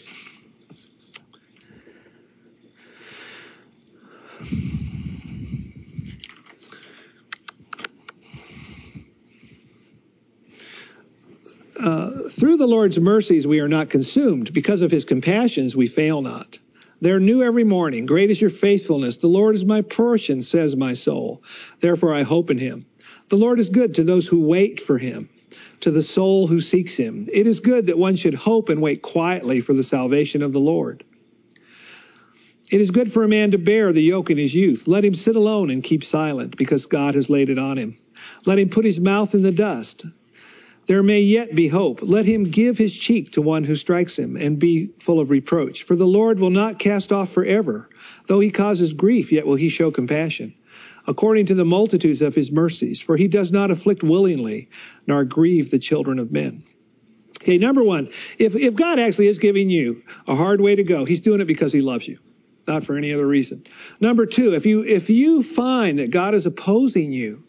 Uh, through the Lord's mercies we are not consumed. Because of his compassions we fail not. They're new every morning. Great is your faithfulness. The Lord is my portion, says my soul. Therefore I hope in him. The Lord is good to those who wait for him, to the soul who seeks him. It is good that one should hope and wait quietly for the salvation of the Lord. It is good for a man to bear the yoke in his youth. Let him sit alone and keep silent, because God has laid it on him. Let him put his mouth in the dust. There may yet be hope. Let him give his cheek to one who strikes him, and be full of reproach. For the Lord will not cast off forever. Though he causes grief, yet will he show compassion, according to the multitudes of his mercies. For he does not afflict willingly, nor grieve the children of men. Okay, number one, if, if God actually is giving you a hard way to go, he's doing it because he loves you, not for any other reason. Number two, if you if you find that God is opposing you,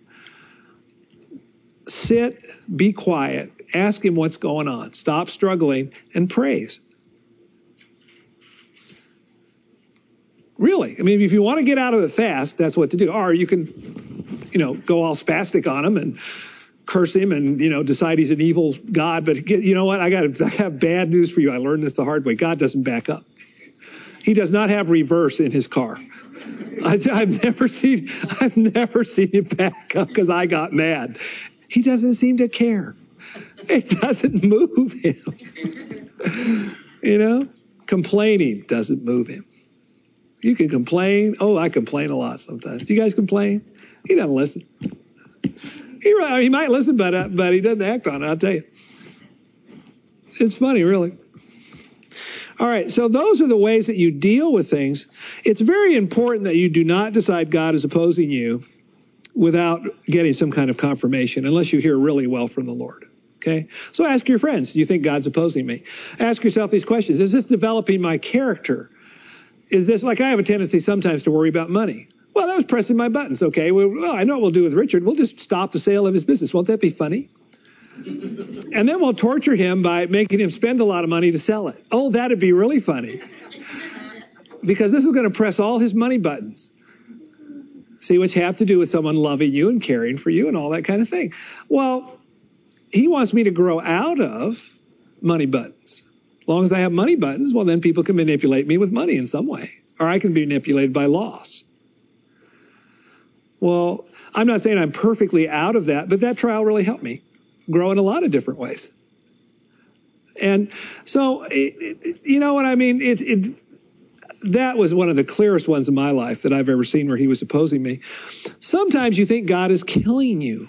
sit, be quiet, ask him what's going on, stop struggling, and praise. Really, I mean, if you want to get out of the fast, that's what to do. Or you can, you know, go all spastic on him and curse him and, you know, decide he's an evil God. But you know what? I got I have bad news for you. I learned this the hard way. God doesn't back up. He does not have reverse in his car. I, I've never seen I've never seen him back up because I got mad. He doesn't seem to care. It doesn't move him. You know, complaining doesn't move him. You can complain. Oh, I complain a lot sometimes. Do you guys complain? He doesn't listen. He he might listen, but uh, but he doesn't act on it. I'll tell you. It's funny, really. All right, so those are the ways that you deal with things. It's very important that you do not decide God is opposing you without getting some kind of confirmation, unless you hear really well from the Lord. Okay? So ask your friends, do you think God's opposing me? Ask yourself these questions. Is this developing my character? Is this, like I have a tendency sometimes to worry about money. Well, that was pressing my buttons. Okay, well, well I know what we'll do with Richard. We'll just stop the sale of his business. Won't that be funny? And then we'll torture him by making him spend a lot of money to sell it. Oh, that'd be really funny. Because this is going to press all his money buttons. See, which have to do with someone loving you and caring for you and all that kind of thing. Well, he wants me to grow out of money buttons. As long as I have money buttons, well, then people can manipulate me with money in some way. Or I can be manipulated by loss. Well, I'm not saying I'm perfectly out of that, but that trial really helped me grow in a lot of different ways. And so, it, it, you know what I mean? It, it That was one of the clearest ones in my life that I've ever seen where he was opposing me. Sometimes you think God is killing you.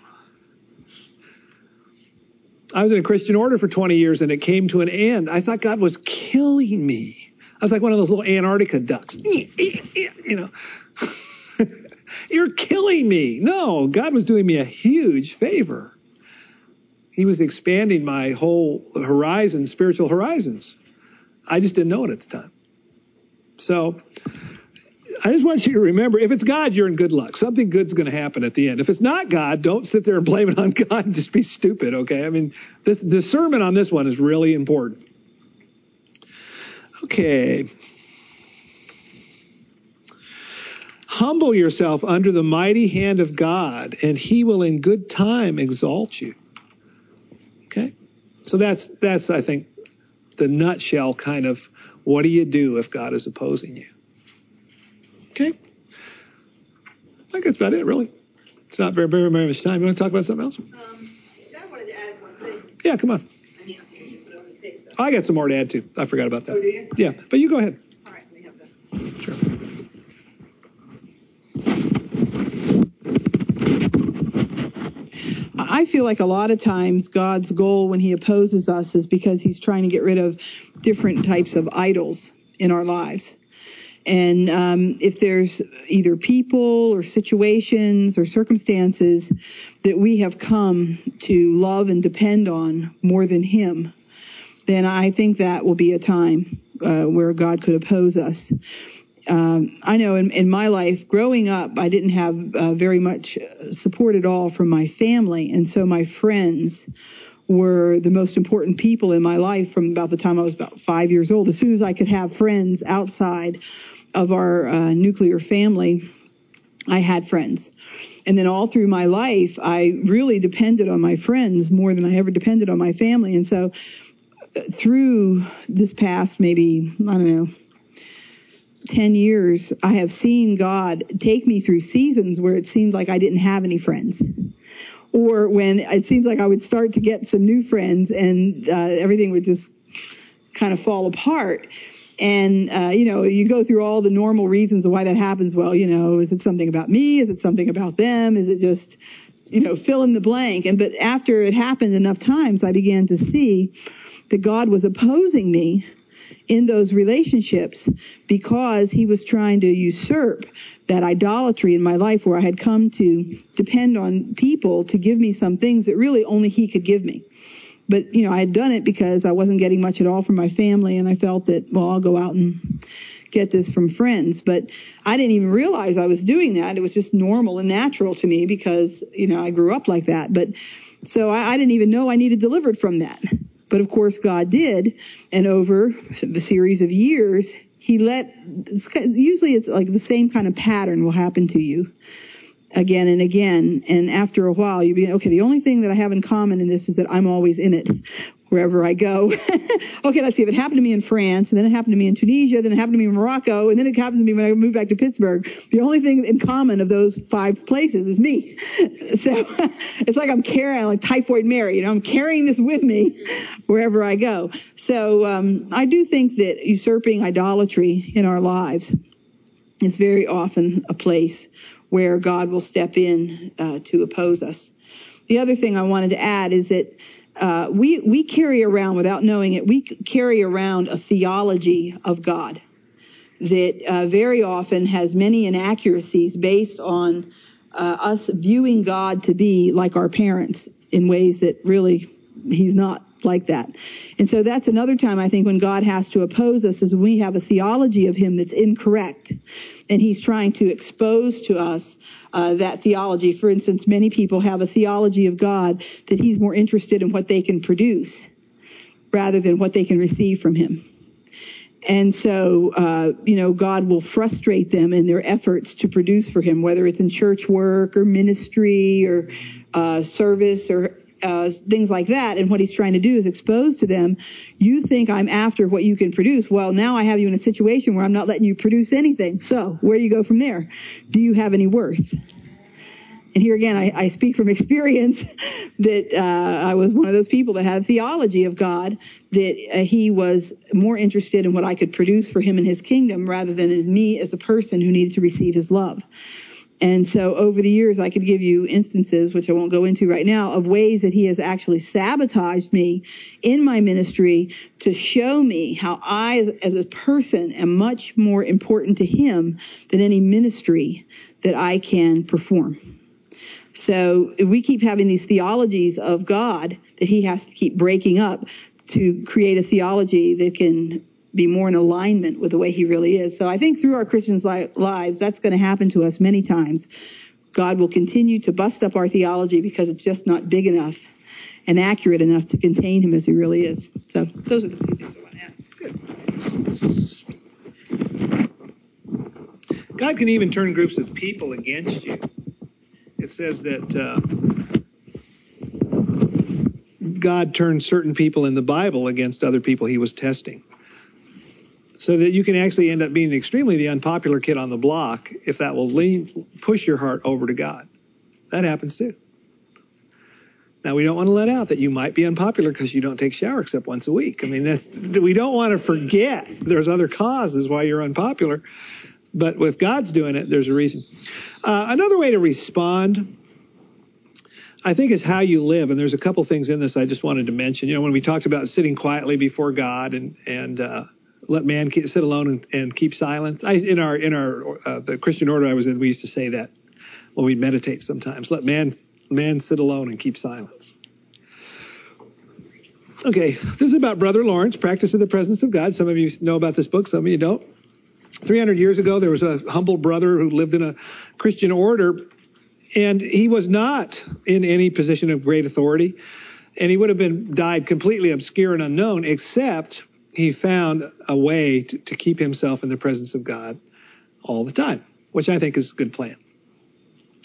I was in a Christian order for twenty years and it came to an end. I thought God was killing me. I was like one of those little Antarctica ducks. You know, you're killing me. No, God was doing me a huge favor. He was expanding my whole horizon, spiritual horizons. I just didn't know it at the time. So I just want you to remember, if it's God, you're in good luck. Something good's going to happen at the end. If it's not God, don't sit there and blame it on God and just be stupid, okay? I mean, this discernment on this one is really important. Okay. Humble yourself under the mighty hand of God, and he will in good time exalt you. Okay? So that's, that's I think, the nutshell kind of what do you do if God is opposing you? Okay? I think that's about it, really. It's not very, very, very much time. You want to talk about something else? Um, I wanted to add one thing. Yeah, come on. I mean, but I'm gonna take that. I got some more to add, too. I forgot about that. Oh, do you? Yeah, but you go ahead. All right, let me have that. Sure. I feel like a lot of times God's goal when he opposes us is because he's trying to get rid of different types of idols in our lives. And um, if there's either people or situations or circumstances that we have come to love and depend on more than him, then I think that will be a time uh, where God could oppose us. Um, I know in, in my life, growing up, I didn't have uh, very much support at all from my family. And so my friends were the most important people in my life from about the time I was about five years old. As soon as I could have friends outside of our uh, nuclear family, I had friends. And then all through my life, I really depended on my friends more than I ever depended on my family. And so uh, through this past maybe, I don't know, ten years, I have seen God take me through seasons where it seemed like I didn't have any friends. Or when it seems like I would start to get some new friends and uh, everything would just kind of fall apart. And, uh, you know, you go through all the normal reasons of why that happens. Well, you know, is it something about me? Is it something about them? Is it just, you know, fill in the blank? And but after it happened enough times, I began to see that God was opposing me in those relationships because he was trying to usurp that idolatry in my life where I had come to depend on people to give me some things that really only he could give me. But, you know, I had done it because I wasn't getting much at all from my family, and I felt that, well, I'll go out and get this from friends. But I didn't even realize I was doing that. It was just normal and natural to me because, you know, I grew up like that. But so I, I didn't even know I needed delivered from that. But, of course, God did. And over the series of years, he let, usually it's like the same kind of pattern will happen to you again and again. And after a while, you be, okay, the only thing that I have in common in this is that I'm always in it wherever I go. Okay, let's see. If it happened to me in France, and then it happened to me in Tunisia, then it happened to me in Morocco, and then it happened to me when I moved back to Pittsburgh. The only thing in common of those five places is me. So it's like I'm carrying, like Typhoid Mary, you know, I'm carrying this with me wherever I go. So um, I do think that usurping idolatry in our lives is very often a place where God will step in uh, to oppose us. The other thing I wanted to add is that uh, we we carry around, without knowing it, we carry around a theology of God that uh, very often has many inaccuracies based on uh, us viewing God to be like our parents in ways that really he's not like that. And so that's another time I think when God has to oppose us is when we have a theology of him that's incorrect. And he's trying to expose to us uh, that theology. For instance, many people have a theology of God that he's more interested in what they can produce rather than what they can receive from him. And so, uh, you know, God will frustrate them in their efforts to produce for him, whether it's in church work or ministry or uh, service or Uh, things like that. And what he's trying to do is expose to them, you think I'm after what you can produce. Well, now I have you in a situation where I'm not letting you produce anything. So where do you go from there? Do you have any worth? And here again, I, I speak from experience that uh, I was one of those people that had a theology of God, that uh, he was more interested in what I could produce for him in his kingdom rather than in me as a person who needed to receive his love. And so over the years, I could give you instances, which I won't go into right now, of ways that he has actually sabotaged me in my ministry to show me how I, as, as a person, am much more important to him than any ministry that I can perform. So if we keep having these theologies of God that he has to keep breaking up to create a theology that can be more in alignment with the way he really is. So I think through our Christians' li- lives, that's going to happen to us many times. God will continue to bust up our theology because it's just not big enough and accurate enough to contain him as he really is. So those are the two things I want to add. Good. God can even turn groups of people against you. It says that uh, God turned certain people in the Bible against other people he was testing. So that you can actually end up being extremely the unpopular kid on the block if that will lean, push your heart over to God. That happens too. Now, we don't want to let out that you might be unpopular because you don't take shower except once a week. I mean, that, we don't want to forget there's other causes why you're unpopular. But with God's doing it, there's a reason. Uh, another way to respond, I think, is how you live. And there's a couple things in this I just wanted to mention. You know, when we talked about sitting quietly before God and, and, uh, let man keep, sit alone and, and keep silence. I, in our in our uh, the Christian order I was in, we used to say that when we meditate sometimes. Let man man sit alone and keep silence. Okay, this is about Brother Lawrence, Practice of the Presence of God. Some of you know about this book, some of you don't. three hundred years ago, there was a humble brother who lived in a Christian order, and he was not in any position of great authority, and he would have been died completely obscure and unknown, except he found a way to, to keep himself in the presence of God all the time, which I think is a good plan.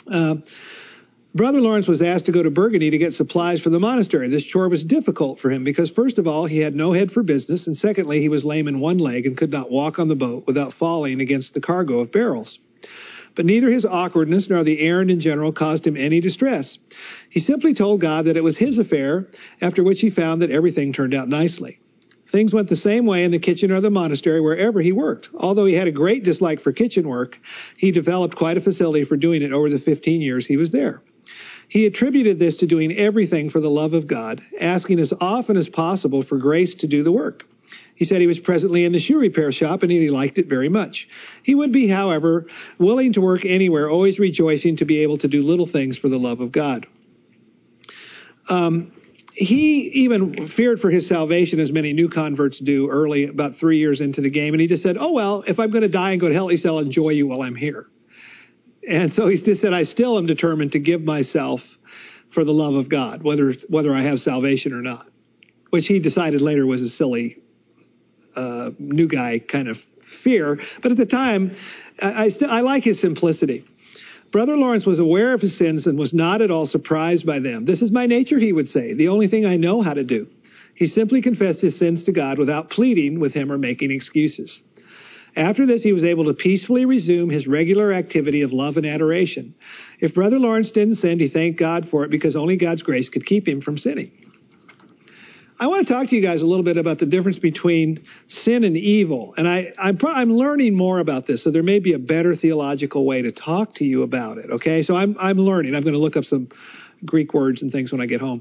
Uh, Brother Lawrence was asked to go to Burgundy to get supplies for the monastery. This chore was difficult for him because, first of all, he had no head for business, and secondly, he was lame in one leg and could not walk on the boat without falling against the cargo of barrels. But neither his awkwardness nor the errand in general caused him any distress. He simply told God that it was his affair, after which he found that everything turned out nicely. Things went the same way in the kitchen or the monastery wherever he worked. Although he had a great dislike for kitchen work, he developed quite a facility for doing it over the fifteen years he was there. He attributed this to doing everything for the love of God, asking as often as possible for grace to do the work. He said he was presently in the shoe repair shop and he liked it very much. He would be, however, willing to work anywhere, always rejoicing to be able to do little things for the love of God. Um, he even feared for his salvation, as many new converts do early, about three years into the game. And he just said, oh, well, if I'm going to die and go to hell, at least I'll enjoy you while I'm here. And so he just said, I still am determined to give myself for the love of God, whether whether I have salvation or not, which he decided later was a silly uh, new guy kind of fear. But at the time, I, I, st- I like his simplicity. Brother Lawrence was aware of his sins and was not at all surprised by them. This is my nature, he would say, the only thing I know how to do. He simply confessed his sins to God without pleading with him or making excuses. After this, he was able to peacefully resume his regular activity of love and adoration. If Brother Lawrence didn't sin, he thanked God for it because only God's grace could keep him from sinning. I want to talk to you guys a little bit about the difference between sin and evil. And I, I'm, pro- I'm learning more about this, so there may be a better theological way to talk to you about it, okay? So I'm, I'm learning. I'm going to look up some Greek words and things when I get home.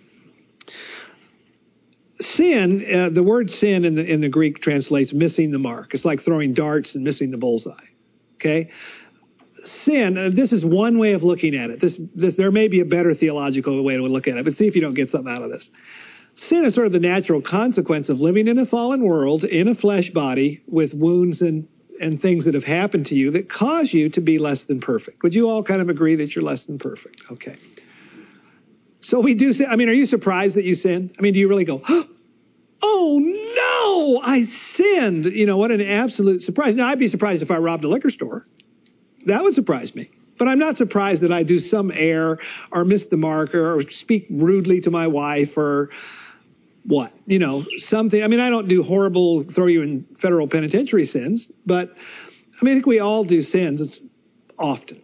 Sin, uh, the word sin in the, in the Greek translates missing the mark. It's like throwing darts and missing the bullseye, okay? Sin, uh, this is one way of looking at it. This, this, there may be a better theological way to look at it, but see if you don't get something out of this. Sin is sort of the natural consequence of living in a fallen world, in a flesh body, with wounds and, and things that have happened to you that cause you to be less than perfect. Would you all kind of agree that you're less than perfect? Okay. So we do sin. I mean, are you surprised that you sin? I mean, do you really go, oh, no, I sinned? You know, what an absolute surprise. Now, I'd be surprised if I robbed a liquor store. That would surprise me. But I'm not surprised that I do some error or miss the marker or speak rudely to my wife or what, you know, something. I mean, I don't do horrible, throw you in federal penitentiary sins, but I mean, I think we all do sins often.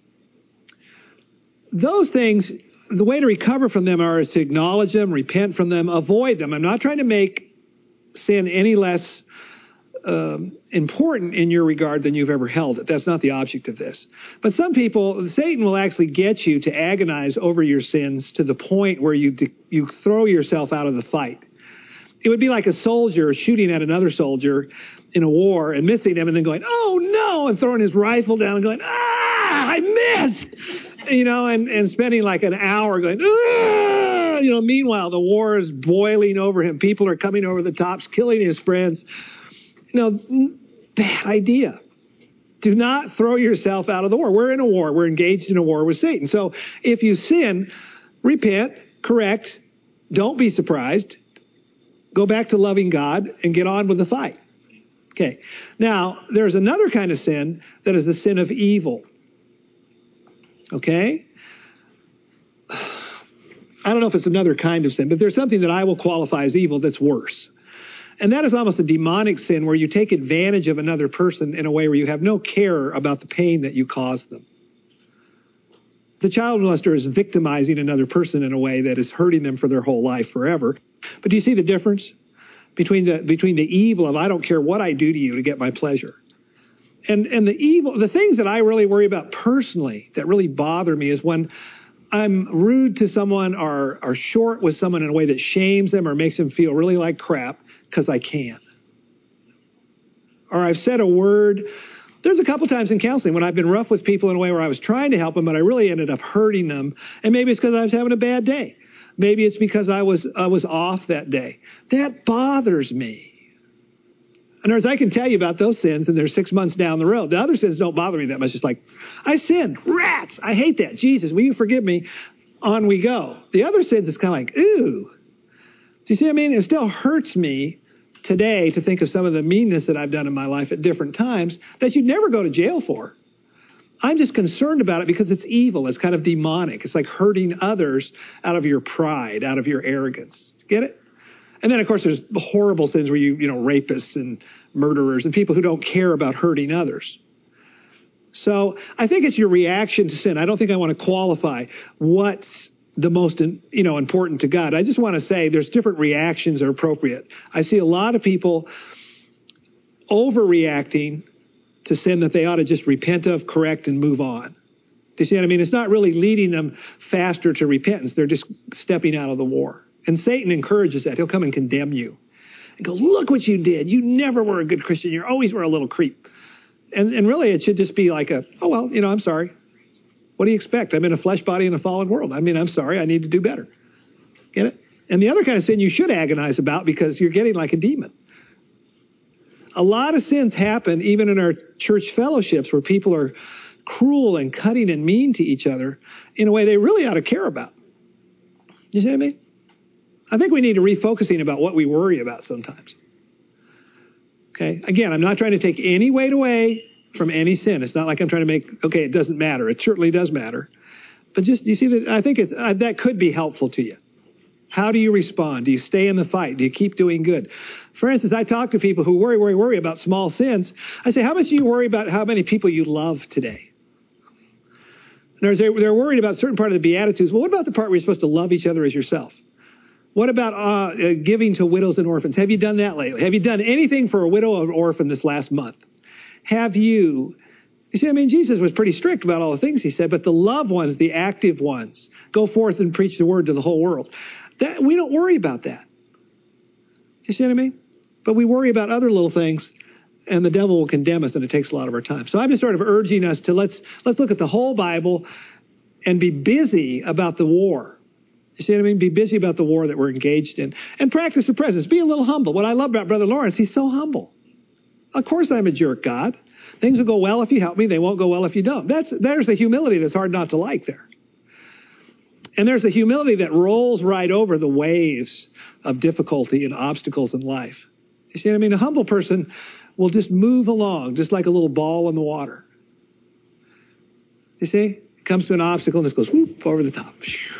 Those things, the way to recover from them are is to acknowledge them, repent from them, avoid them. I'm not trying to make sin any less um, important in your regard than you've ever held it. That's not the object of this. But some people, Satan will actually get you to agonize over your sins to the point where you de- you throw yourself out of the fight. It would be like a soldier shooting at another soldier in a war and missing him and then going, oh no, and throwing his rifle down and going, ah, I missed, you know, and, and spending like an hour going, ah, you know, meanwhile, the war is boiling over him. People are coming over the tops, killing his friends. You know, bad idea. Do not throw yourself out of the war. We're in a war. We're engaged in a war with Satan. So if you sin, repent, correct, don't be surprised, go back to loving God and get on with the fight. Okay. Now, there's another kind of sin that is the sin of evil. Okay? I don't know if it's another kind of sin, but there's something that I will qualify as evil that's worse. And that is almost a demonic sin where you take advantage of another person in a way where you have no care about the pain that you caused them. The child molester is victimizing another person in a way that is hurting them for their whole life forever. But do you see the difference between the between the evil of I don't care what I do to you to get my pleasure? And and the evil, the things that I really worry about personally that really bother me is when I'm rude to someone or, or short with someone in a way that shames them or makes them feel really like crap because I can. Or I've said a word. There's a couple times in counseling when I've been rough with people in a way where I was trying to help them, but I really ended up hurting them. And maybe it's because I was having a bad day. Maybe it's because I was I was off that day. That bothers me. In other words, I can tell you about those sins, and they're six months down the road. The other sins don't bother me that much. It's like, I sinned. Rats. I hate that. Jesus, will you forgive me? On we go. The other sins is kind of like, ooh. Do you see what I mean? It still hurts me today to think of some of the meanness that I've done in my life at different times that you'd never go to jail for. I'm just concerned about it because it's evil. It's kind of demonic. It's like hurting others out of your pride, out of your arrogance. Get it? And then, of course, there's horrible sins where you, you know, rapists and murderers and people who don't care about hurting others. So I think it's your reaction to sin. I don't think I want to qualify what's the most, you know, important to God. I just want to say there's different reactions are appropriate. I see a lot of people overreacting to sin that they ought to just repent of, correct, and move on. Do you see what I mean? It's not really leading them faster to repentance. They're just stepping out of the war. And Satan encourages that. He'll come and condemn you and go, look what you did. You never were a good Christian. You always were a little creep. And, and really, it should just be like a, oh, well, you know, I'm sorry. What do you expect? I'm in a flesh body in a fallen world. I mean, I'm sorry. I need to do better. Get it? And the other kind of sin you should agonize about because you're getting like a demon. A lot of sins happen even in our church fellowships where people are cruel and cutting and mean to each other in a way they really ought to care about. You see what I mean? I think we need to refocusing about what we worry about sometimes. Okay? Again, I'm not trying to take any weight away from any sin. It's not like I'm trying to make, okay, it doesn't matter. It certainly does matter. But just, you see that, I think it's, uh, that could be helpful to you. How do you respond? Do you stay in the fight? Do you keep doing good? For instance, I talk to people who worry, worry, worry about small sins. I say, how much do you worry about how many people you love today? And they're, they're worried about a certain part of the Beatitudes. Well, what about the part where you're supposed to love each other as yourself? What about uh, uh, giving to widows and orphans? Have you done that lately? Have you done anything for a widow or orphan this last month? Have you, you see, I mean, Jesus was pretty strict about all the things he said, but the loved ones, the active ones, go forth and preach the word to the whole world. That, we don't worry about that. You see what I mean? But we worry about other little things, and the devil will condemn us, and it takes a lot of our time. So I'm just sort of urging us to let's let's look at the whole Bible and be busy about the war. You see what I mean? Be busy about the war that we're engaged in, and practice the presence. Be a little humble. What I love about Brother Lawrence, he's so humble. Of course I'm a jerk, God. Things will go well if you help me. They won't go well if you don't. That's there's a humility that's hard not to like there. And there's a humility that rolls right over the waves of difficulty and obstacles in life. You see what I mean? A humble person will just move along, just like a little ball in the water. You see? It comes to an obstacle and just goes whoop over the top.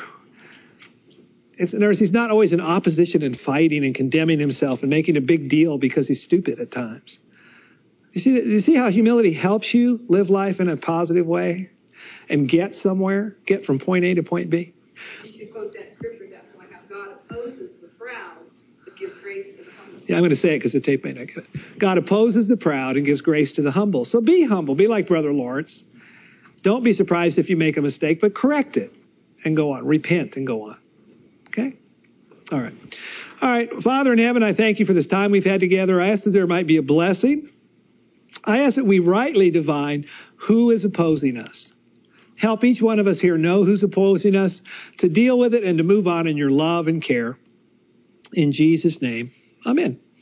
It's, in other words, he's not always in opposition and fighting and condemning himself and making a big deal because he's stupid at times. You see, you see how humility helps you live life in a positive way and get somewhere, get from point A to point B? You should quote that scripture at that point, how God opposes the proud, but gives grace to the humble. Yeah, I'm going to say it because the tape may not get it. God opposes the proud and gives grace to the humble. So be humble. Be like Brother Lawrence. Don't be surprised if you make a mistake, but correct it and go on. Repent and go on. Okay? All right. All right. Father in heaven, I thank you for this time we've had together. I ask that there might be a blessing. I ask that we rightly divine who is opposing us. Help each one of us here know who's opposing us, to deal with it and to move on in your love and care. In Jesus' name, amen.